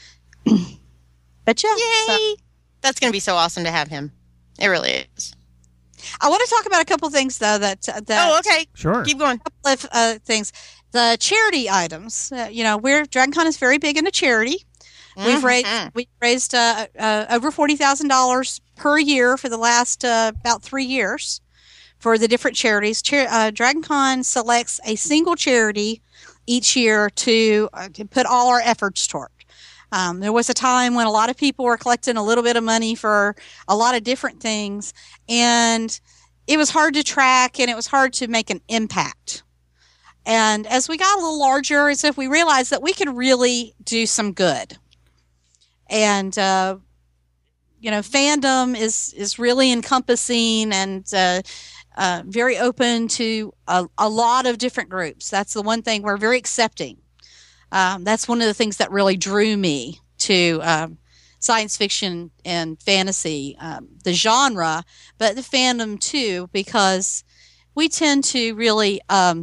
yeah. Yay! So, That's going to be so awesome to have him. It really is. I want to talk about a couple things though that Oh, okay. Sure. Keep going. couple of things. The charity items. You know, DragonCon is very big into charity. We've raised over $40,000 per year for the last about 3 years for the different charities. DragonCon selects a single charity each year to put all our efforts toward. There was a time when a lot of people were collecting a little bit of money for a lot of different things, and it was hard to track and it was hard to make an impact. And as we got a little larger, as if we realized that we could really do some good. And you know, fandom is really encompassing and very open to a lot of different groups. That's the one thing we're very accepting. That's one of the things that really drew me to science fiction and fantasy, the genre, but the fandom too, because we tend to really,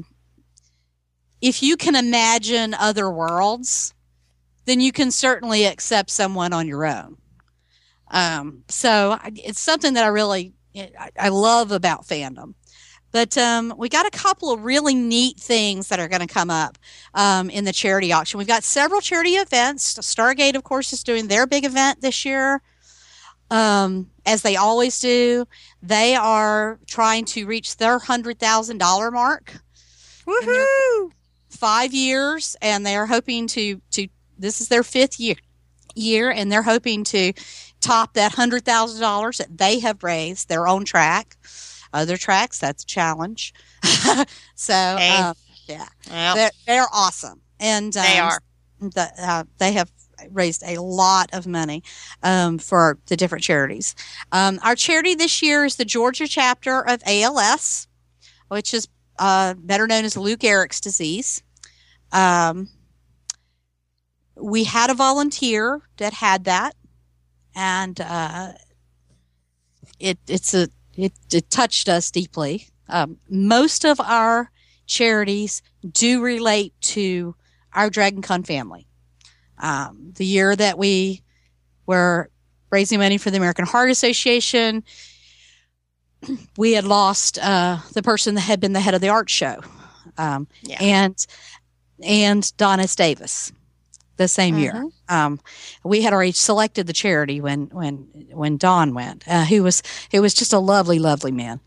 if you can imagine other worlds, then you can certainly accept someone on your own. So it's something that I love about fandom. But we got a couple of really neat things that are going to come up in the charity auction. We've got several charity events. Stargate, of course, is doing their big event this year, as they always do. They are trying to reach their $100,000 mark. Woohoo! 5 years, and they are hoping to this is their 5th year, and they're hoping to top that $100,000 that they have raised, their own track. Other tracks, that's a challenge. So, yeah, Well, they're awesome. And they are. They have raised a lot of money for the different charities. Our charity this year is the Georgia chapter of ALS, which is better known as Lou Gehrig's disease. We had a volunteer that had that, and it touched us deeply. Most of our charities do relate to our DragonCon family. The year that we were raising money for the American Heart Association, we had lost the person that had been the head of the art show, and Donna Davis. The same year, we had already selected the charity when Don went. He was just a lovely, lovely man,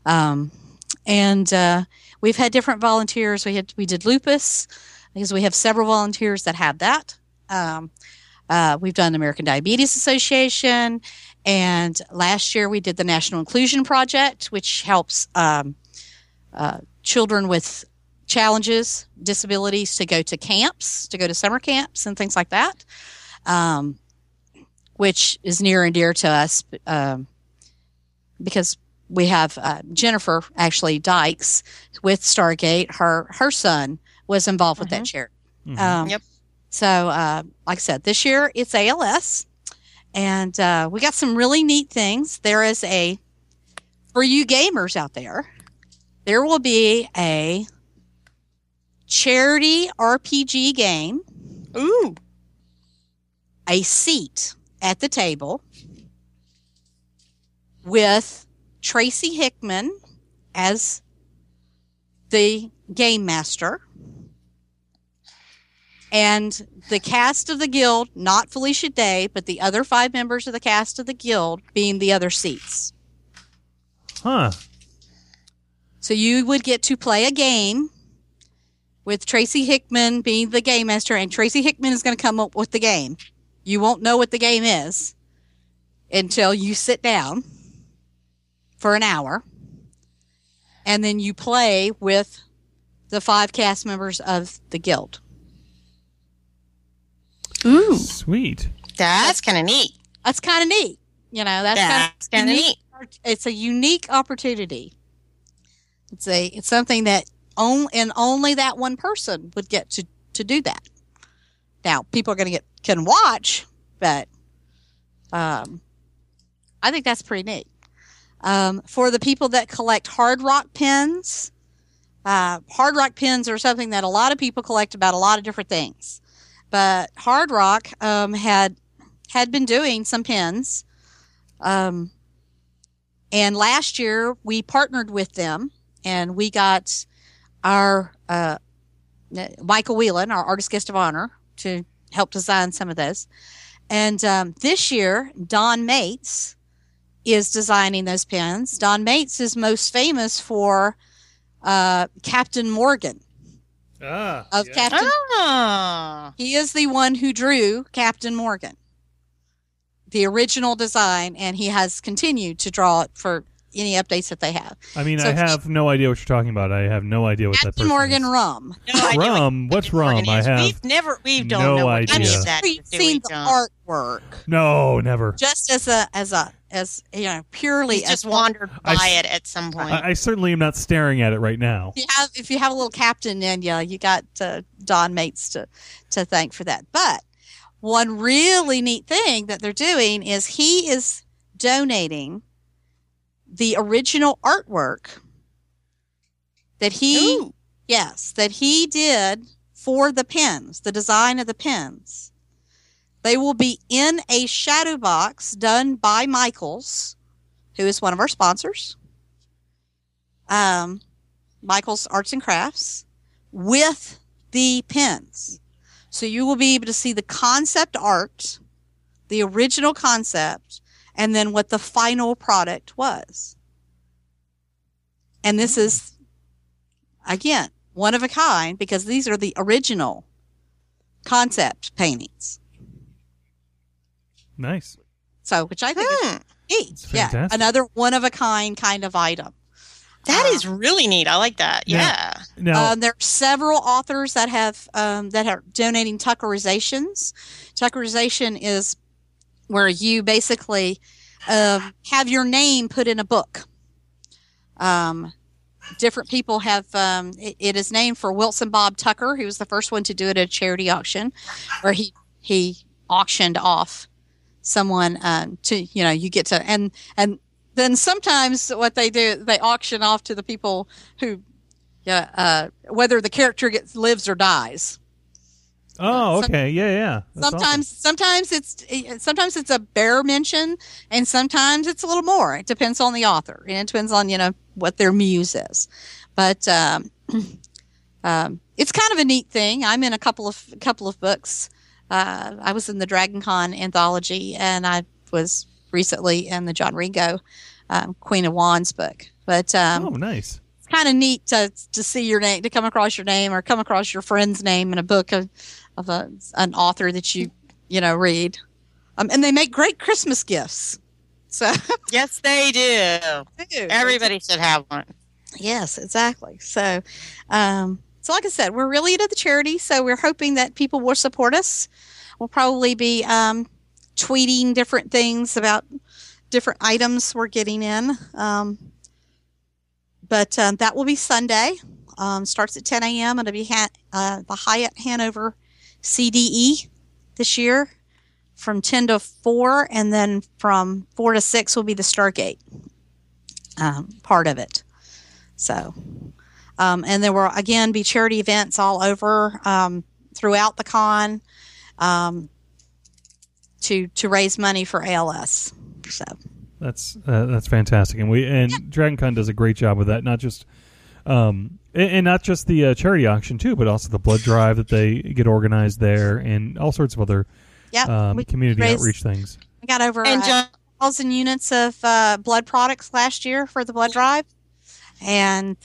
and we've had different volunteers. We did lupus because we have several volunteers that had that. We've done American Diabetes Association, and last year we did the National Inclusion Project, which helps children with challenges, disabilities to go to camps, to go to summer camps and things like that. which is near and dear to us because we have Jennifer actually Dykes with Stargate. Her son was involved with that charity. Yep. So, like I said, this year it's ALS, and we got some really neat things. There is for you gamers out there, there will be a charity RPG game. Ooh. A seat at the table with Tracy Hickman as the game master and the cast of the guild, not Felicia Day, but the other 5 members of the cast of the guild being the other seats. Huh. So you would get to play a game with Tracy Hickman being the game master, and Tracy Hickman is going to come up with the game. You won't know what the game is until you sit down for an hour, and then you play with the 5 cast members of the guild. Ooh. Sweet. That's kind of neat. That's kind of neat. That's kind of neat. It's a unique opportunity. It's something that only that one person would get to do that. Now, people are going to can watch, but I think that's pretty neat. For the people that collect Hard Rock pins, Hard Rock pins are something that a lot of people collect about a lot of different things. But Hard Rock had been doing some pins, and last year we partnered with them, and we got our Michael Whelan, our artist guest of honor, to help design some of those. And this year, Don Mates is designing those pins. Don Mates is most famous for Captain Morgan. Captain. He is the one who drew Captain Morgan, the original design, and he has continued to draw it for any updates that they have. I mean, So I have no idea what you're talking about. I have no idea what that Captain person Morgan is. Rum. No idea Rum? What's rum? Morgan I is. have We don't no know what idea. any Yeah. of that We've is, do seen we, the John? artwork No, never. just as purely He's just as wandered I by s- it at some point. I certainly am not staring at it right now. if you have a little captain in you got Don Mates to thank for that. But one really neat thing that they're doing is he is donating the original artwork that he Ooh. that he did for the pins, the design of the pins. They will be in a shadow box done by Michaels, who is one of our sponsors. Michaels Arts and Crafts, with the pins. So you will be able to see the concept art, the original concept, and then what the final product was. And this is, again, one of a kind, because these are the original concept paintings. Nice. So, which I think is neat. It's Yeah, fantastic. another one of a kind kind of item. That is really neat. I like that. Yeah. Now, There are several authors that have that are donating Tuckerizations. Tuckerization is where you basically have your name put in a book. Different people have it is named for Wilson Bob Tucker, who was the first one to do it at a charity auction, where he auctioned off someone to you get to and then sometimes what they do, they auction off to the people who whether the character lives or dies. oh, okay. Yeah. That's awesome. Sometimes it's a bare mention, and sometimes it's a little more. It depends on the author, and it depends on what their muse is. But it's kind of a neat thing. I'm in a couple of books. I was in the Dragon Con anthology, and I was recently in the John Ringo Queen of Wands book. But Oh, nice. it's kind of neat to see your name, to come across your name, or come across your friend's name in a book of an author that you read. And they make great Christmas gifts. So Yes, they do. Everybody should have one. Yes, exactly. So, so like I said, we're really into the charity, so we're hoping that people will support us. We'll probably be tweeting different things about different items we're getting in. But that will be Sunday. Starts at 10 a.m. It'll be the Hyatt Hanover CDE this year from 10 to 4, and then from 4 to 6 will be the Stargate part of it. So, and there will again be charity events all over throughout the con to raise money for ALS. So that's fantastic, and Dragon Con does a great job with that. Not just and not just the charity auction too, but also the blood drive that they get organized there, and all sorts of other community outreach things. We got over 1,000 units of blood products last year for the blood drive, and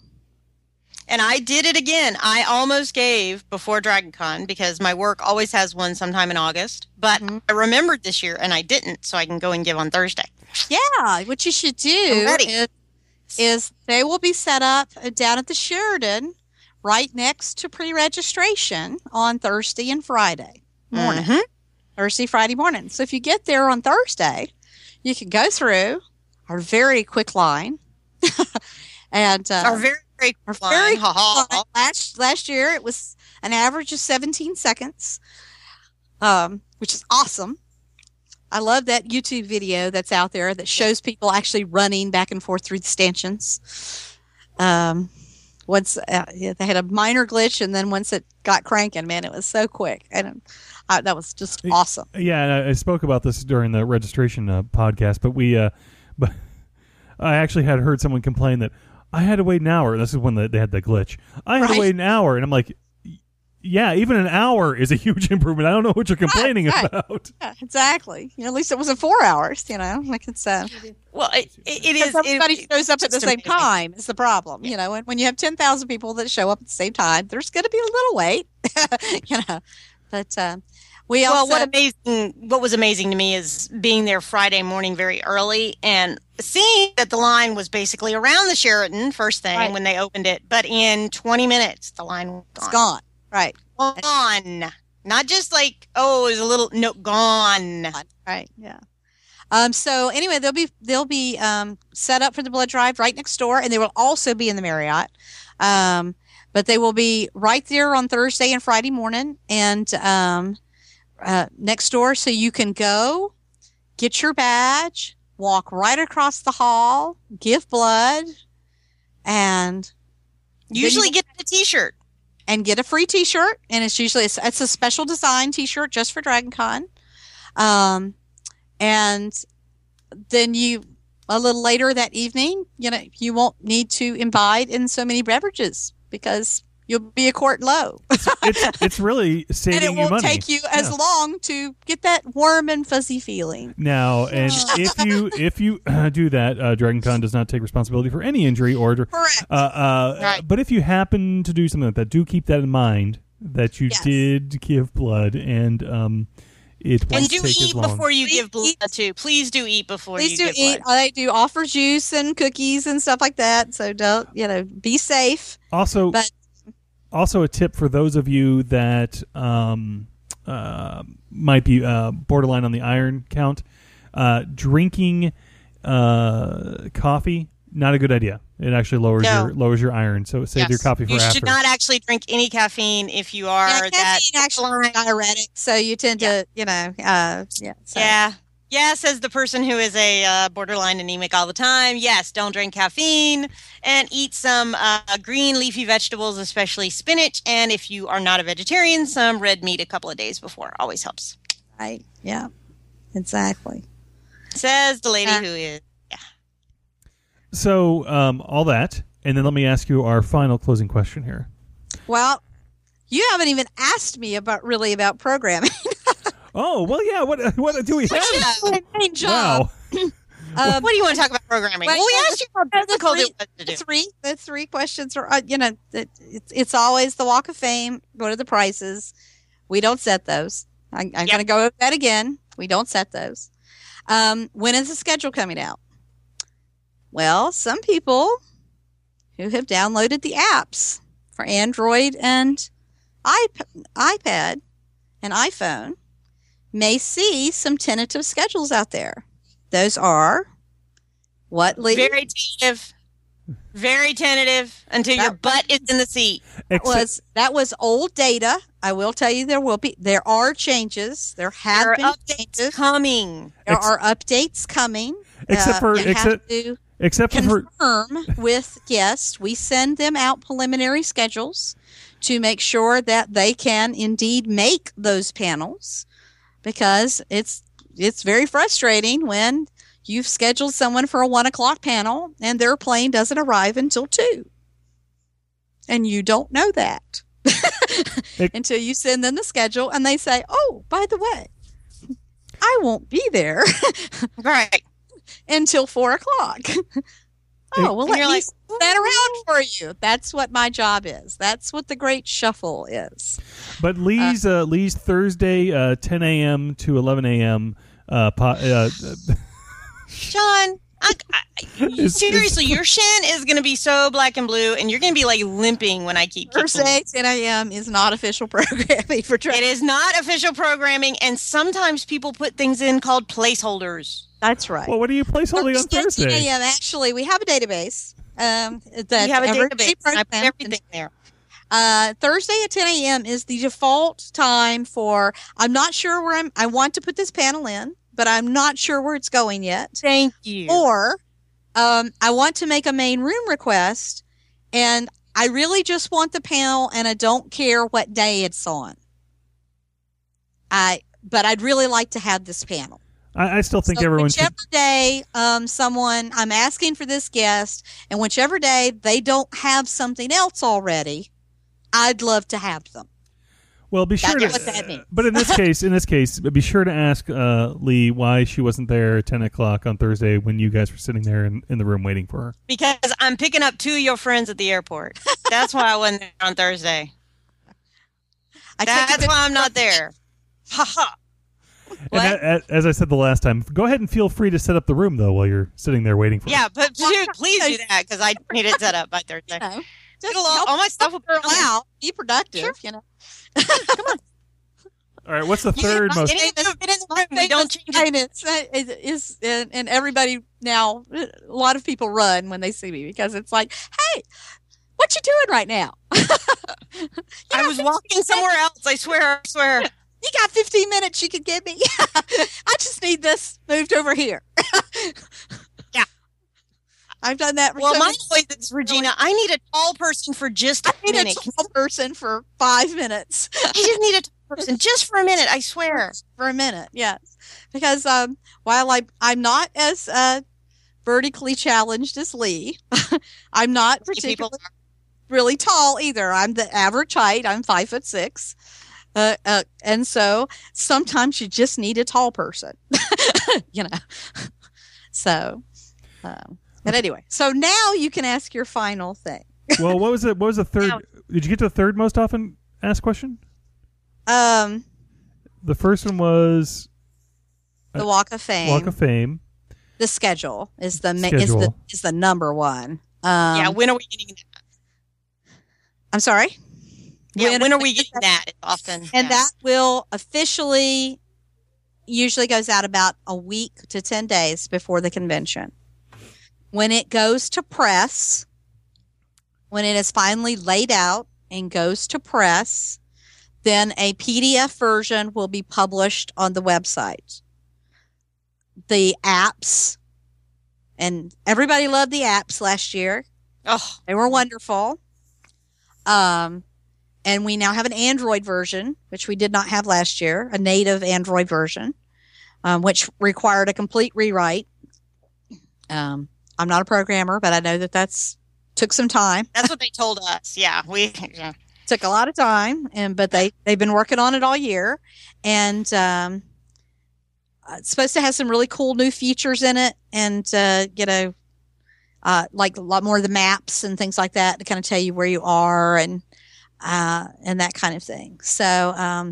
I did it again. I almost gave before Dragon Con because my work always has one sometime in August, but I remembered this year and I didn't, so I can go and give on Thursday. Yeah, what you should do is they will be set up down at the Sheridan right next to pre-registration on Thursday and Friday morning. Mm-hmm. Thursday, Friday morning. So if you get there on Thursday, you can go through our very quick line. And our very quick line. Last year it was an average of 17 seconds, which is awesome. I love that YouTube video that's out there that shows people actually running back and forth through the stanchions. Once they had a minor glitch, and then once it got cranking, man, it was so quick, and that was just awesome. Yeah, and I spoke about this during the registration podcast, but I actually had heard someone complain that I had to wait an hour. This is when they had the glitch. I had to wait an hour, and I'm like, yeah, even an hour is a huge improvement. I don't know what you're complaining about. Yeah, exactly. At least it wasn't 4 hours. Like it's well, it is. Everybody shows up at the same time is the problem. When you have 10,000 people that show up at the same time, there's going to be a little wait. But we also. What was amazing to me is being there Friday morning very early and seeing that the line was basically around the Sheraton first thing when they opened it, but in 20 minutes the line was gone. It's gone. Right. Gone. Not just like, it was a little, no, gone. Right. Yeah. So anyway, they'll be set up for the blood drive right next door, and they will also be in the Marriott. But they will be right there on Thursday and Friday morning, and next door, so you can go get your badge, walk right across the hall, give blood, and usually get the T-shirt. And get a free T-shirt, and it's usually it's a special design T-shirt just for Dragon Con. And then a little later that evening, you won't need to imbibe in so many beverages because you'll be a quart low. It's really saving you money. And it won't take you as long to get that warm and fuzzy feeling. Now, and if you do that, Dragon Con does not take responsibility for any injury or. Correct. Right. But if you happen to do something like that, do keep that in mind that you did give blood, and it won't take as long. Before you give blood too. Please do eat before you give blood. They do offer juice and cookies and stuff like that. So don't be safe. Also, a tip for those of you that might be borderline on the iron count, drinking coffee, not a good idea. It actually lowers your iron. So save your coffee for after. You should not actually drink any caffeine if you are that. Caffeine actually is diuretic, so you tend to, Yeah, says the person who is a borderline anemic all the time. Yes, don't drink caffeine and eat some green leafy vegetables, especially spinach. And if you are not a vegetarian, some red meat a couple of days before always helps. Right. Yeah, exactly. Says the lady who is. Yeah. So all that. And then let me ask you our final closing question here. Well, you haven't even asked me about programming. Oh, well, yeah. What do we have? My main job. Wow. What do you want to talk about programming? Well, we asked you how difficult it was to do. The three questions are, it's always the Walk of Fame. What are the prices? We don't set those. I'm going to go over that again. We don't set those. When is the schedule coming out? Well, some people who have downloaded the apps for Android and iPad and iPhone may see some tentative schedules out there. Those are what, Lee? Very tentative. Very tentative until your butt is in the seat. That was old data. I will tell you there are changes. There have There been are updates changes. coming. There are updates coming. Except for you have to confirm with guests. We send them out preliminary schedules to make sure that they can indeed make those panels, because it's very frustrating when you've scheduled someone for a 1:00 panel and their plane doesn't arrive until 2. And you don't know that until you send them the schedule and they say, "Oh, by the way, I won't be there." Right. Until 4:00. Oh, well, let me like, set that around for you. That's what my job is. That's what the Great Shuffle is. But Lee's Thursday 10 a.m. to 11 a.m. John, seriously, your shin is going to be so black and blue, and you're going to be like limping when I keep kicking. Thursday 10 a.m. is not official programming for It is not official programming, and sometimes people put things in called placeholders. That's right. Well, what are you placeholding on Thursday? 10 a.m. Actually, we have a database. You have a database. I put everything there. Thursday at 10 a.m. is the default time for. I'm not sure where I want to put this panel in, but I'm not sure where it's going yet. Thank you. Or I want to make a main room request, and I really just want the panel, and I don't care what day it's on. But I'd really like to have this panel. I still think everyone should. Whichever day I'm asking for this guest, and whichever day they don't have something else already, I'd love to have them. Well, be sure to. What that means. But in this case, be sure to ask Lee why she wasn't there at 10 o'clock on Thursday when you guys were sitting there in the room waiting for her. Because I'm picking up 2 of your friends at the airport. That's why I wasn't there on Thursday. That's why I'm not there. Ha ha. And as I said the last time, go ahead and feel free to set up the room, though, while you're sitting there waiting for Yeah, but please do that, because I need it set up by Thursday. Just all my stuff will be out. Be productive, you know. Come on. All right, what's the third most? We don't change it. And everybody now, a lot of people run when they see me, because it's like, hey, what you doing right now? I was walking somewhere else. I swear. You got 15 minutes you could give me? I just need this moved over here. Yeah. I've done that. Well, my voice is, Regina, I need a tall person for just a minute. I need a tall person for 5 minutes. I just need a tall person just for a minute, I swear. For a minute, yes. Because while I'm not as vertically challenged as Lee, I'm not particularly really tall either. I'm the average height. I'm 5'6". And so sometimes you just need a tall person, you know. So, but anyway, so now you can ask your final thing. Well, what was it? What was the third? Did you get to the third most often asked question? The first one was the Walk of Fame. Walk of Fame. The schedule is the Schedule. is the number one. When are we getting that? I'm sorry. When are we getting that? It's often. And that will officially usually goes out about a week to 10 days before the convention. When it goes to press, when it is finally laid out and goes to press, then a PDF version will be published on the website. The apps, and everybody loved the apps last year. Oh, they were wonderful. And we now have an Android version, which we did not have last year, a native Android version, which required a complete rewrite. I'm not a programmer, but I know that's took some time. That's what they told us. Yeah, took a lot of time, but they've been working on it all year, and it's supposed to have some really cool new features in it, and like a lot more of the maps and things like that to kind of tell you where you are and that kind of thing. So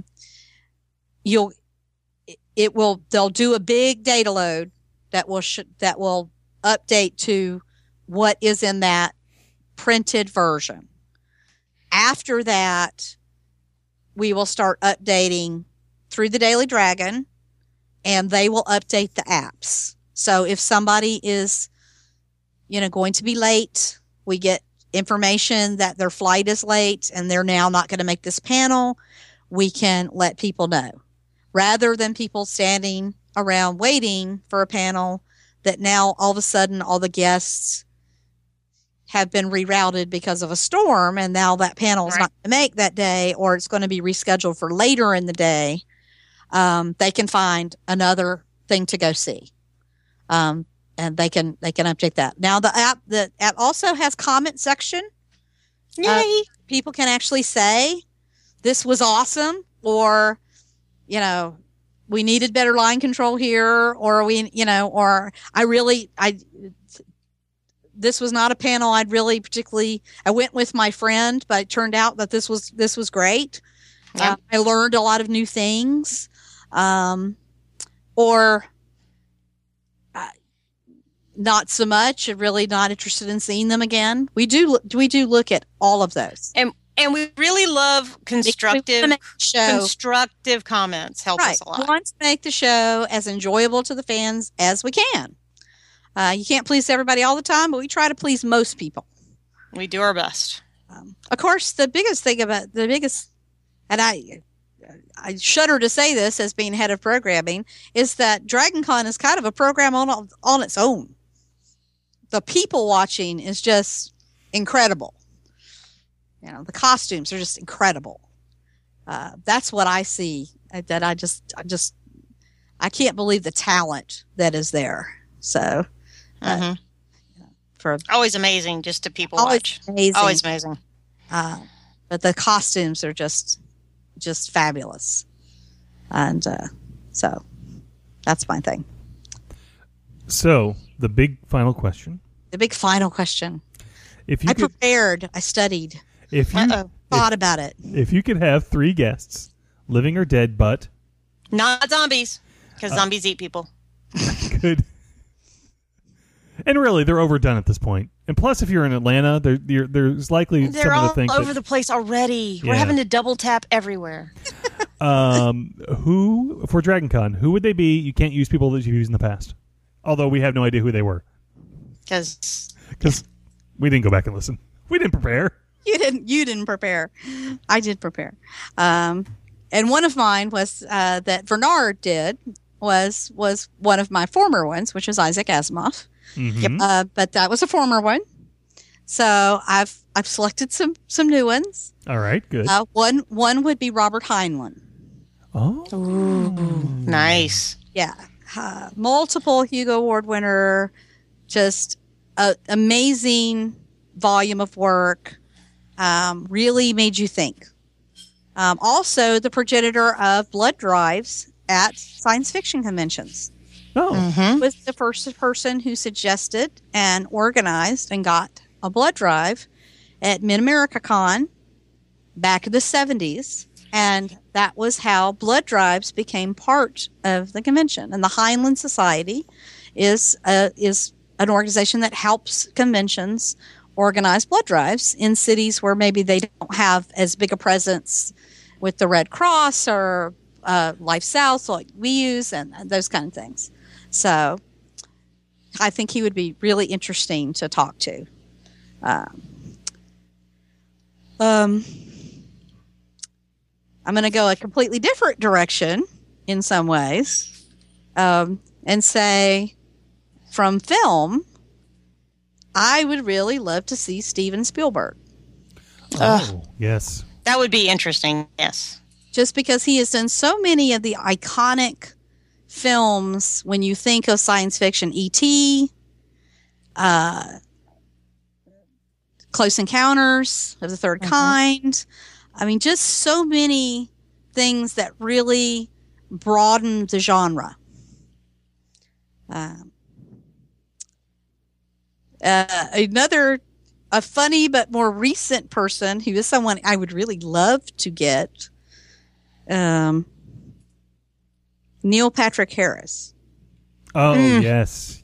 they'll do a big data load that will update to what is in that printed version. After that, we will start updating through the Daily Dragon, and they will update the apps. So if somebody is, going to be late, we get information that their flight is late and they're now not going to make this panel, we can let people know. Rather than people standing around waiting for a panel that now all of a sudden all the guests have been rerouted because of a storm, and now that panel is not going to make that day, or it's going to be rescheduled for later in the day. They can find another thing to go see, and they can update that. Now the app also has comment section. Yay! People can actually say, "This was awesome," or we needed better line control here, or or this was not a panel I went with my friend, but it turned out that this was great. Yeah. I learned a lot of new things. Or not so much, really not interested in seeing them again. We do look at all of those. And we really love constructive comments. Help us a lot. We want to make the show as enjoyable to the fans as we can. You can't please everybody all the time, but we try to please most people. We do our best. Of course, and I shudder to say this as being head of programming, is that DragonCon is kind of a program on its own. The people watching is just incredible. The costumes are just incredible. That's what I see. That I can't believe the talent that is there. So, always amazing just to people always watch. Amazing. Always amazing. But the costumes are just fabulous, and so that's my thing. So the big final question. I prepared. I studied. Thought about it. If you could have 3 guests, living or dead, but not zombies, because zombies eat people. Good. And really, they're overdone at this point. And plus, if you're in Atlanta, there's likely they're someone all to think over the place already. Yeah. We're having to double tap everywhere. Who for DragonCon? Who would they be? You can't use people that you've used in the past. Although we have no idea who they were. Because we didn't go back and listen. We didn't prepare. You didn't prepare. I did prepare. And one of mine was that Bernard did was one of my former ones, which is Isaac Asimov. Mm-hmm. But that was a former one. So I've selected some new ones. All right, good. One would be Robert Heinlein. Oh, nice. Yeah, multiple Hugo Award winner, just an amazing volume of work. Really made you think. Also, the progenitor of blood drives at science fiction conventions. Oh, Was the first person who suggested and organized and got a blood drive at Mid-America Con back in the 70s. And that was how blood drives became part of the convention. And the Heinlein Society is an organization that helps conventions organize blood drives in cities where maybe they don't have as big a presence with the Red Cross or Life South like we use and those kind of things. So I think he would be really interesting to talk to. I'm going to go a completely different direction in some ways, and say from film, I would really love to see Steven Spielberg. Oh, yes. That would be interesting, yes. Just because he has done so many of the iconic films when you think of science fiction, E.T., Close Encounters of the Third Kind. I mean, just so many things that really broaden the genre. A funny but more recent person who is someone I would really love to get, Neil Patrick Harris. Oh, yes.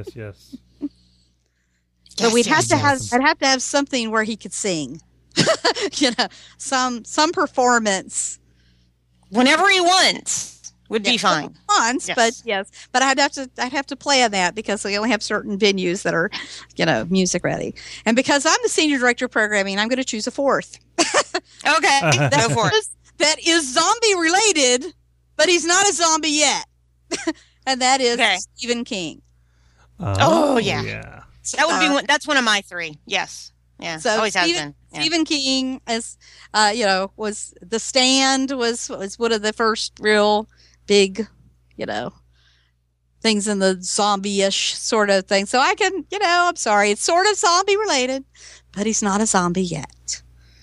But I'd have to have something where he could sing, some performance whenever he wants would be fine. Once, Yes. but I'd have to plan that because we only have certain venues that are, music ready. And because I'm the senior director of programming, I'm going to choose a fourth. Okay, go for it. That is zombie related, but he's not a zombie yet. And that is Stephen King. Oh, yeah. That would be So- one. That's one of my three. Yes. Yeah. So always has been. Yeah. Stephen King, as was The Stand was one of the first real big, things in the zombie-ish sort of thing. So I can, I'm sorry, it's sort of zombie related, but he's not a zombie yet.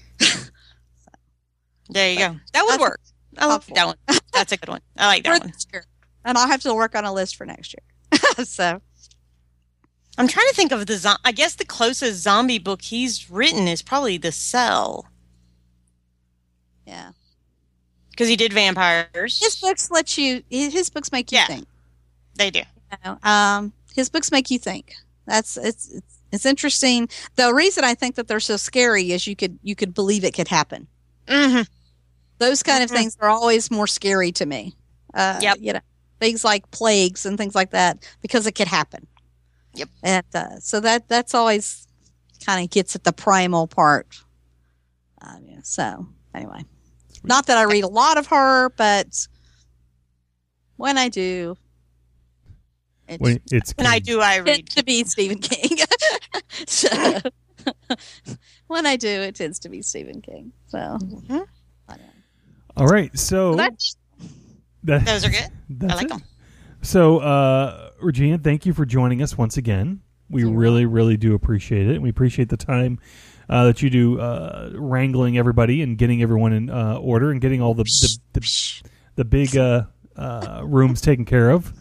There you go. That would work. I love that one. That's a good one. I like that For one. this year. And I'll have to work on a list for next year. So I'm trying to think of I guess the closest zombie book he's written is probably The Cell. yeah, Because he did vampires. his books make you think. They do. His books make you think. It's interesting. The reason I think that they're so scary is you could believe it could happen. Mm-hmm. Those kind of things are always more scary to me. Yep. Things like plagues and things like that because it could happen. Yep. And so that's always kind of gets at the primal part. So anyway, not that I read a lot of horror, but when I do, I read. tends to be Stephen King. So, when I do, it tends to be Stephen King. So, All right, so Those are good. I like them. So, Regina, thank you for joining us once again. We really, really do appreciate it. We appreciate the time that you do wrangling everybody and getting everyone in order and getting all the big rooms taken care of,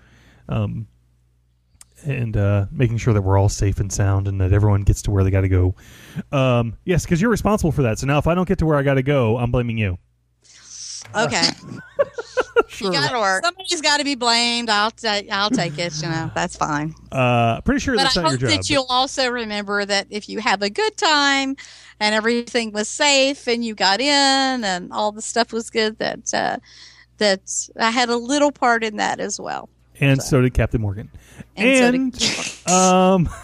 and making sure that we're all safe and sound and that everyone gets to where they got to go. Yes, because you're responsible for that. So now if I don't get to where I got to go, I'm blaming you. okay. Sure. Somebody's got to be blamed. I'll take it. That's fine. Pretty sure But that's I not hope your job. that you'll also remember that if you have a good time and everything was safe and you got in and all the stuff was good, that I had a little part in that as well. And so did Captain Morgan. And so did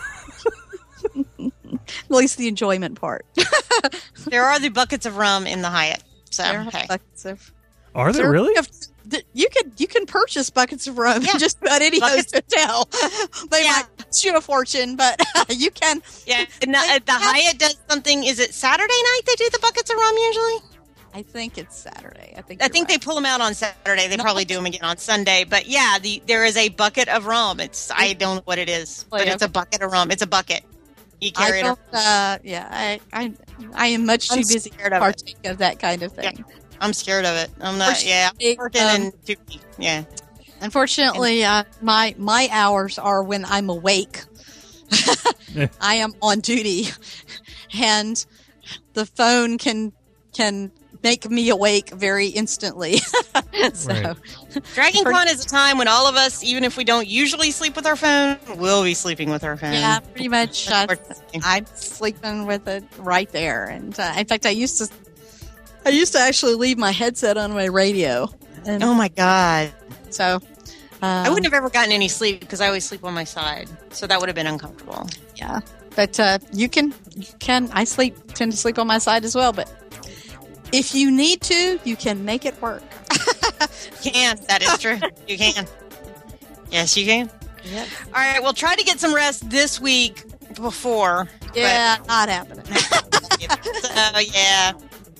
at least the enjoyment part. There are the buckets of rum in the Hyatt. So, hey. Are there really? You can purchase buckets of rum in just about any hotel. They might cost you a fortune, but you can. Yeah, and the Hyatt does something. Is it Saturday night they do the buckets of rum usually? I think it's Saturday. I think they pull them out on Saturday. They probably do them again on Sunday. But yeah, there is a bucket of rum. I don't know what it is, but it's a bucket of rum. It's a bucket. You carry it. I am much too busy to partake of that kind of thing. Yeah. I'm scared of it. I'm not. Yeah, I'm working in 2 weeks. Yeah. Unfortunately, my hours are when I'm awake. I am on duty, and the phone can make me awake very instantly. So, Right. DragonCon is a time when all of us, even if we don't usually sleep with our phone, will be sleeping with our phone. yeah, pretty much. I'm sleeping with it right there, and in fact, I used to actually leave my headset on my radio. And Oh my God. so I wouldn't have ever gotten any sleep because I always sleep on my side. So that would have been uncomfortable. yeah, but you can. I tend to sleep on my side as well. But if you need to, you can make it work. You can. That is true. You can. Yes, you can. Yep. All right. We'll try to get some rest this week before. Yeah, not happening. So, yeah.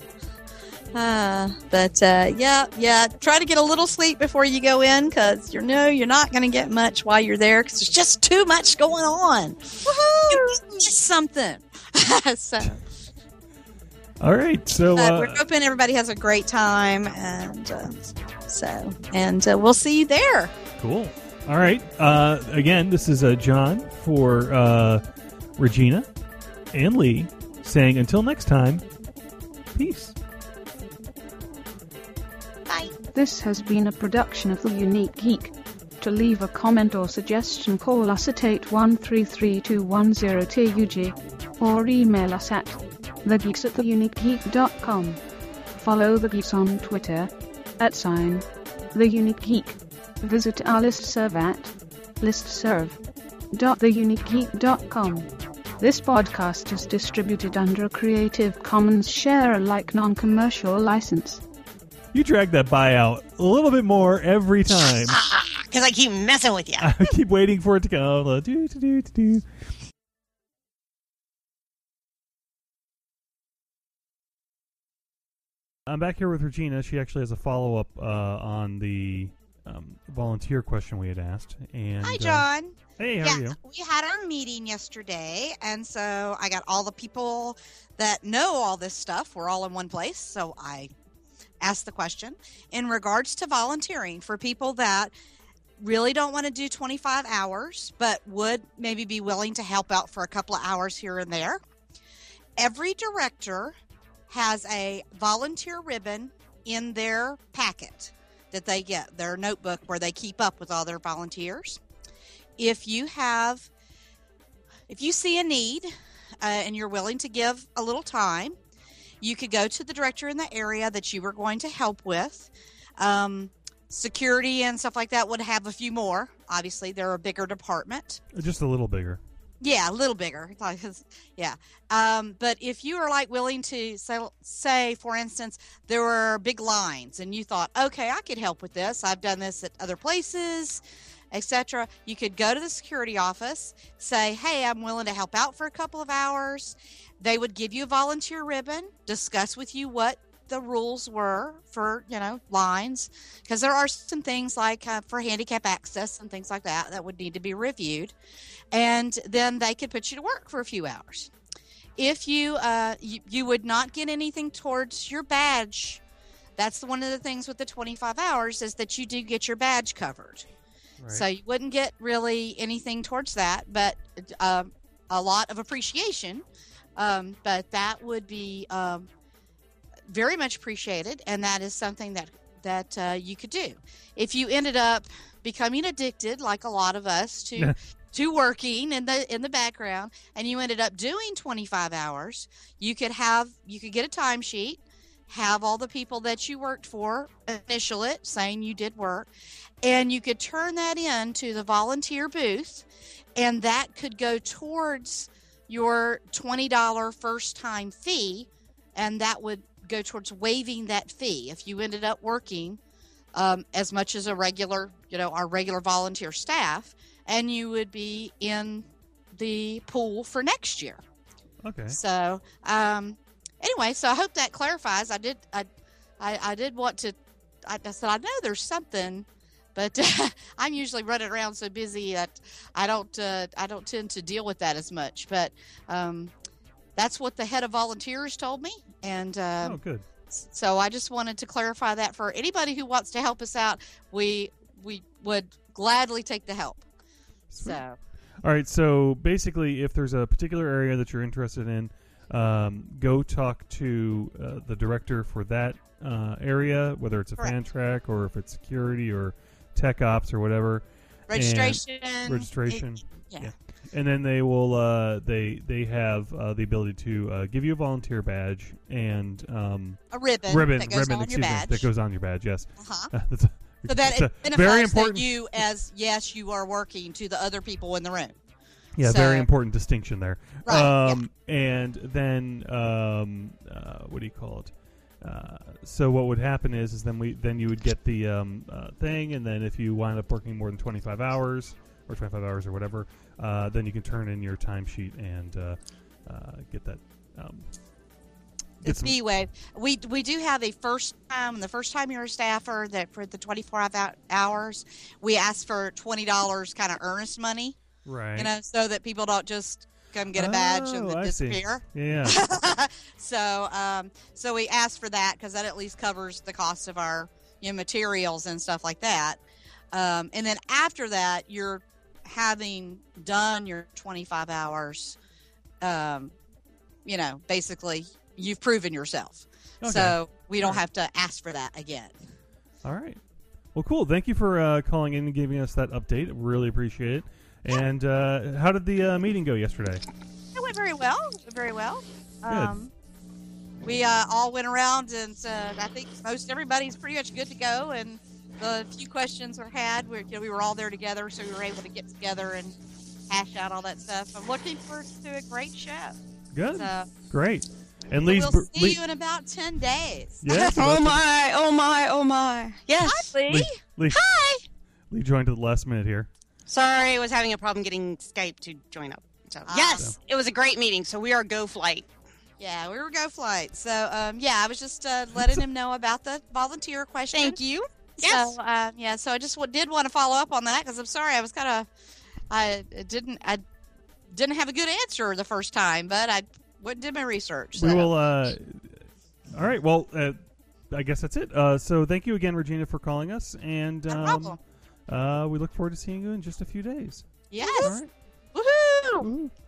Try to get a little sleep before you go in because you're not going to get much while you're there because there's just too much going on. You miss something. So All right. So we're hoping everybody has a great time, and we'll see you there. cool. All right. Again, this is John for Regina and Lee saying until next time, peace. Bye. This has been a production of The Unique Geek. To leave a comment or suggestion, call us at 8133210TUG or email us at thegeeks@theuniquegeek.com. Follow The Geeks on Twitter @TheUniqueGeek. Visit our listserv at listserv.theuniquegeek.com. This podcast is distributed under a Creative Commons Share-alike non-commercial license. You drag that by out a little bit more every time. Because I keep messing with you. I keep waiting for it to go. Do. I'm back here with Regina. She actually has a follow-up on the volunteer question we had asked. And, Hi, John. Hey, how are you? We had our meeting yesterday, and so I got all the people that know all this stuff. We're all in one place, so I asked the question. In regards to volunteering, for people that really don't want to do 25 hours, but would maybe be willing to help out for a couple of hours here and there, every director has a volunteer ribbon in their packet that they get, their notebook where they keep up with all their volunteers. If you see a need and you're willing to give a little time, you could go to the director in the area that you were going to help with. Security and stuff like that would have a few more. Obviously, they're a bigger department. Just a little bigger. Yeah, a little bigger. Yeah. But if you are willing to say, for instance, there were big lines and you thought, okay, I could help with this. I've done this at other places, etc. You could go to the security office, say, hey, I'm willing to help out for a couple of hours. They would give you a volunteer ribbon, discuss with you what the rules were for, lines, because there are some things like for handicap access and things like that would need to be reviewed. And then they could put you to work for a few hours. If you would not get anything towards your badge. That's one of the things with the 25 hours is that you do get your badge covered. Right. So you wouldn't get really anything towards that, but a lot of appreciation. But that would be very much appreciated, and that is something that you could do. If you ended up becoming addicted, like a lot of us, to working in the background, and you ended up doing 25 hours, you could get a timesheet, have all the people that you worked for initial it, saying you did work, and you could turn that in to the volunteer booth, and that could go towards your $20 first time fee, and that would go towards waiving that fee if you ended up working as much as our regular volunteer staff, and you would be in the pool for next year. Okay. So anyway, so I hope that clarifies. I did want to. I said I know there's something, but I'm usually running around so busy that I don't tend to deal with that as much. But that's what the head of volunteers told me, and oh, good. So I just wanted to clarify that for anybody who wants to help us out. We would gladly take the help. Sweet. So. All right. So basically, if there's a particular area that you're interested in, go talk to the director for that area, whether it's a fan track or if it's security or tech ops or whatever. Registration. Yeah. And then they will they have the ability to give you a volunteer badge and a ribbon that goes on your badge. That goes on your badge. Yes. Uh-huh. So that it very identifies important. that you as yes you are working to the other people in the room. Yeah, so, very important distinction there. Right, And then what do you call it? So what would happen is then you would get the thing, and then if you wind up working more than 25 hours or 25 hours or whatever, then you can turn in your timesheet and get that. It's fee waive. We do have a first time you're a staffer that for the 24 hours we ask for $20 kind of earnest money. Right. So that people don't just come get a badge and then disappear. Yeah. So we ask for that because that at least covers the cost of our materials and stuff like that. And then after that, you're having done your 25 hours. Basically, you've proven yourself. Okay. So we don't have to ask for that again. All right. Well, cool. Thank you for calling in and giving us that update. Really appreciate it. And how did the meeting go yesterday? It went very well. Very well. Good. we all went around, and I think most everybody's pretty much good to go. And the few questions we had, we were all there together, so we were able to get together and hash out all that stuff. I'm looking forward to a great show. Good. So, Great. And Lee's we'll see you in about 10 days. Yeah, Oh my, oh my, oh my. Yes. Hi, Lee. Lee, Hi. Lee joined at the last minute here. Sorry, I was having a problem getting Skype to join up. So yes, it was a great meeting. So we are Go Flight. Yeah, we were Go Flight. So, I was just letting him know about the volunteer question. Thank you. Yes. So, so I just did want to follow up on that because I'm sorry I was I didn't have a good answer the first time, but I went and did my research. So. We will. All right. Well, I guess that's it. So thank you again, Regina, for calling us, and No problem. we look forward to seeing you in just a few days. Yes. All right. Woohoo! Ooh.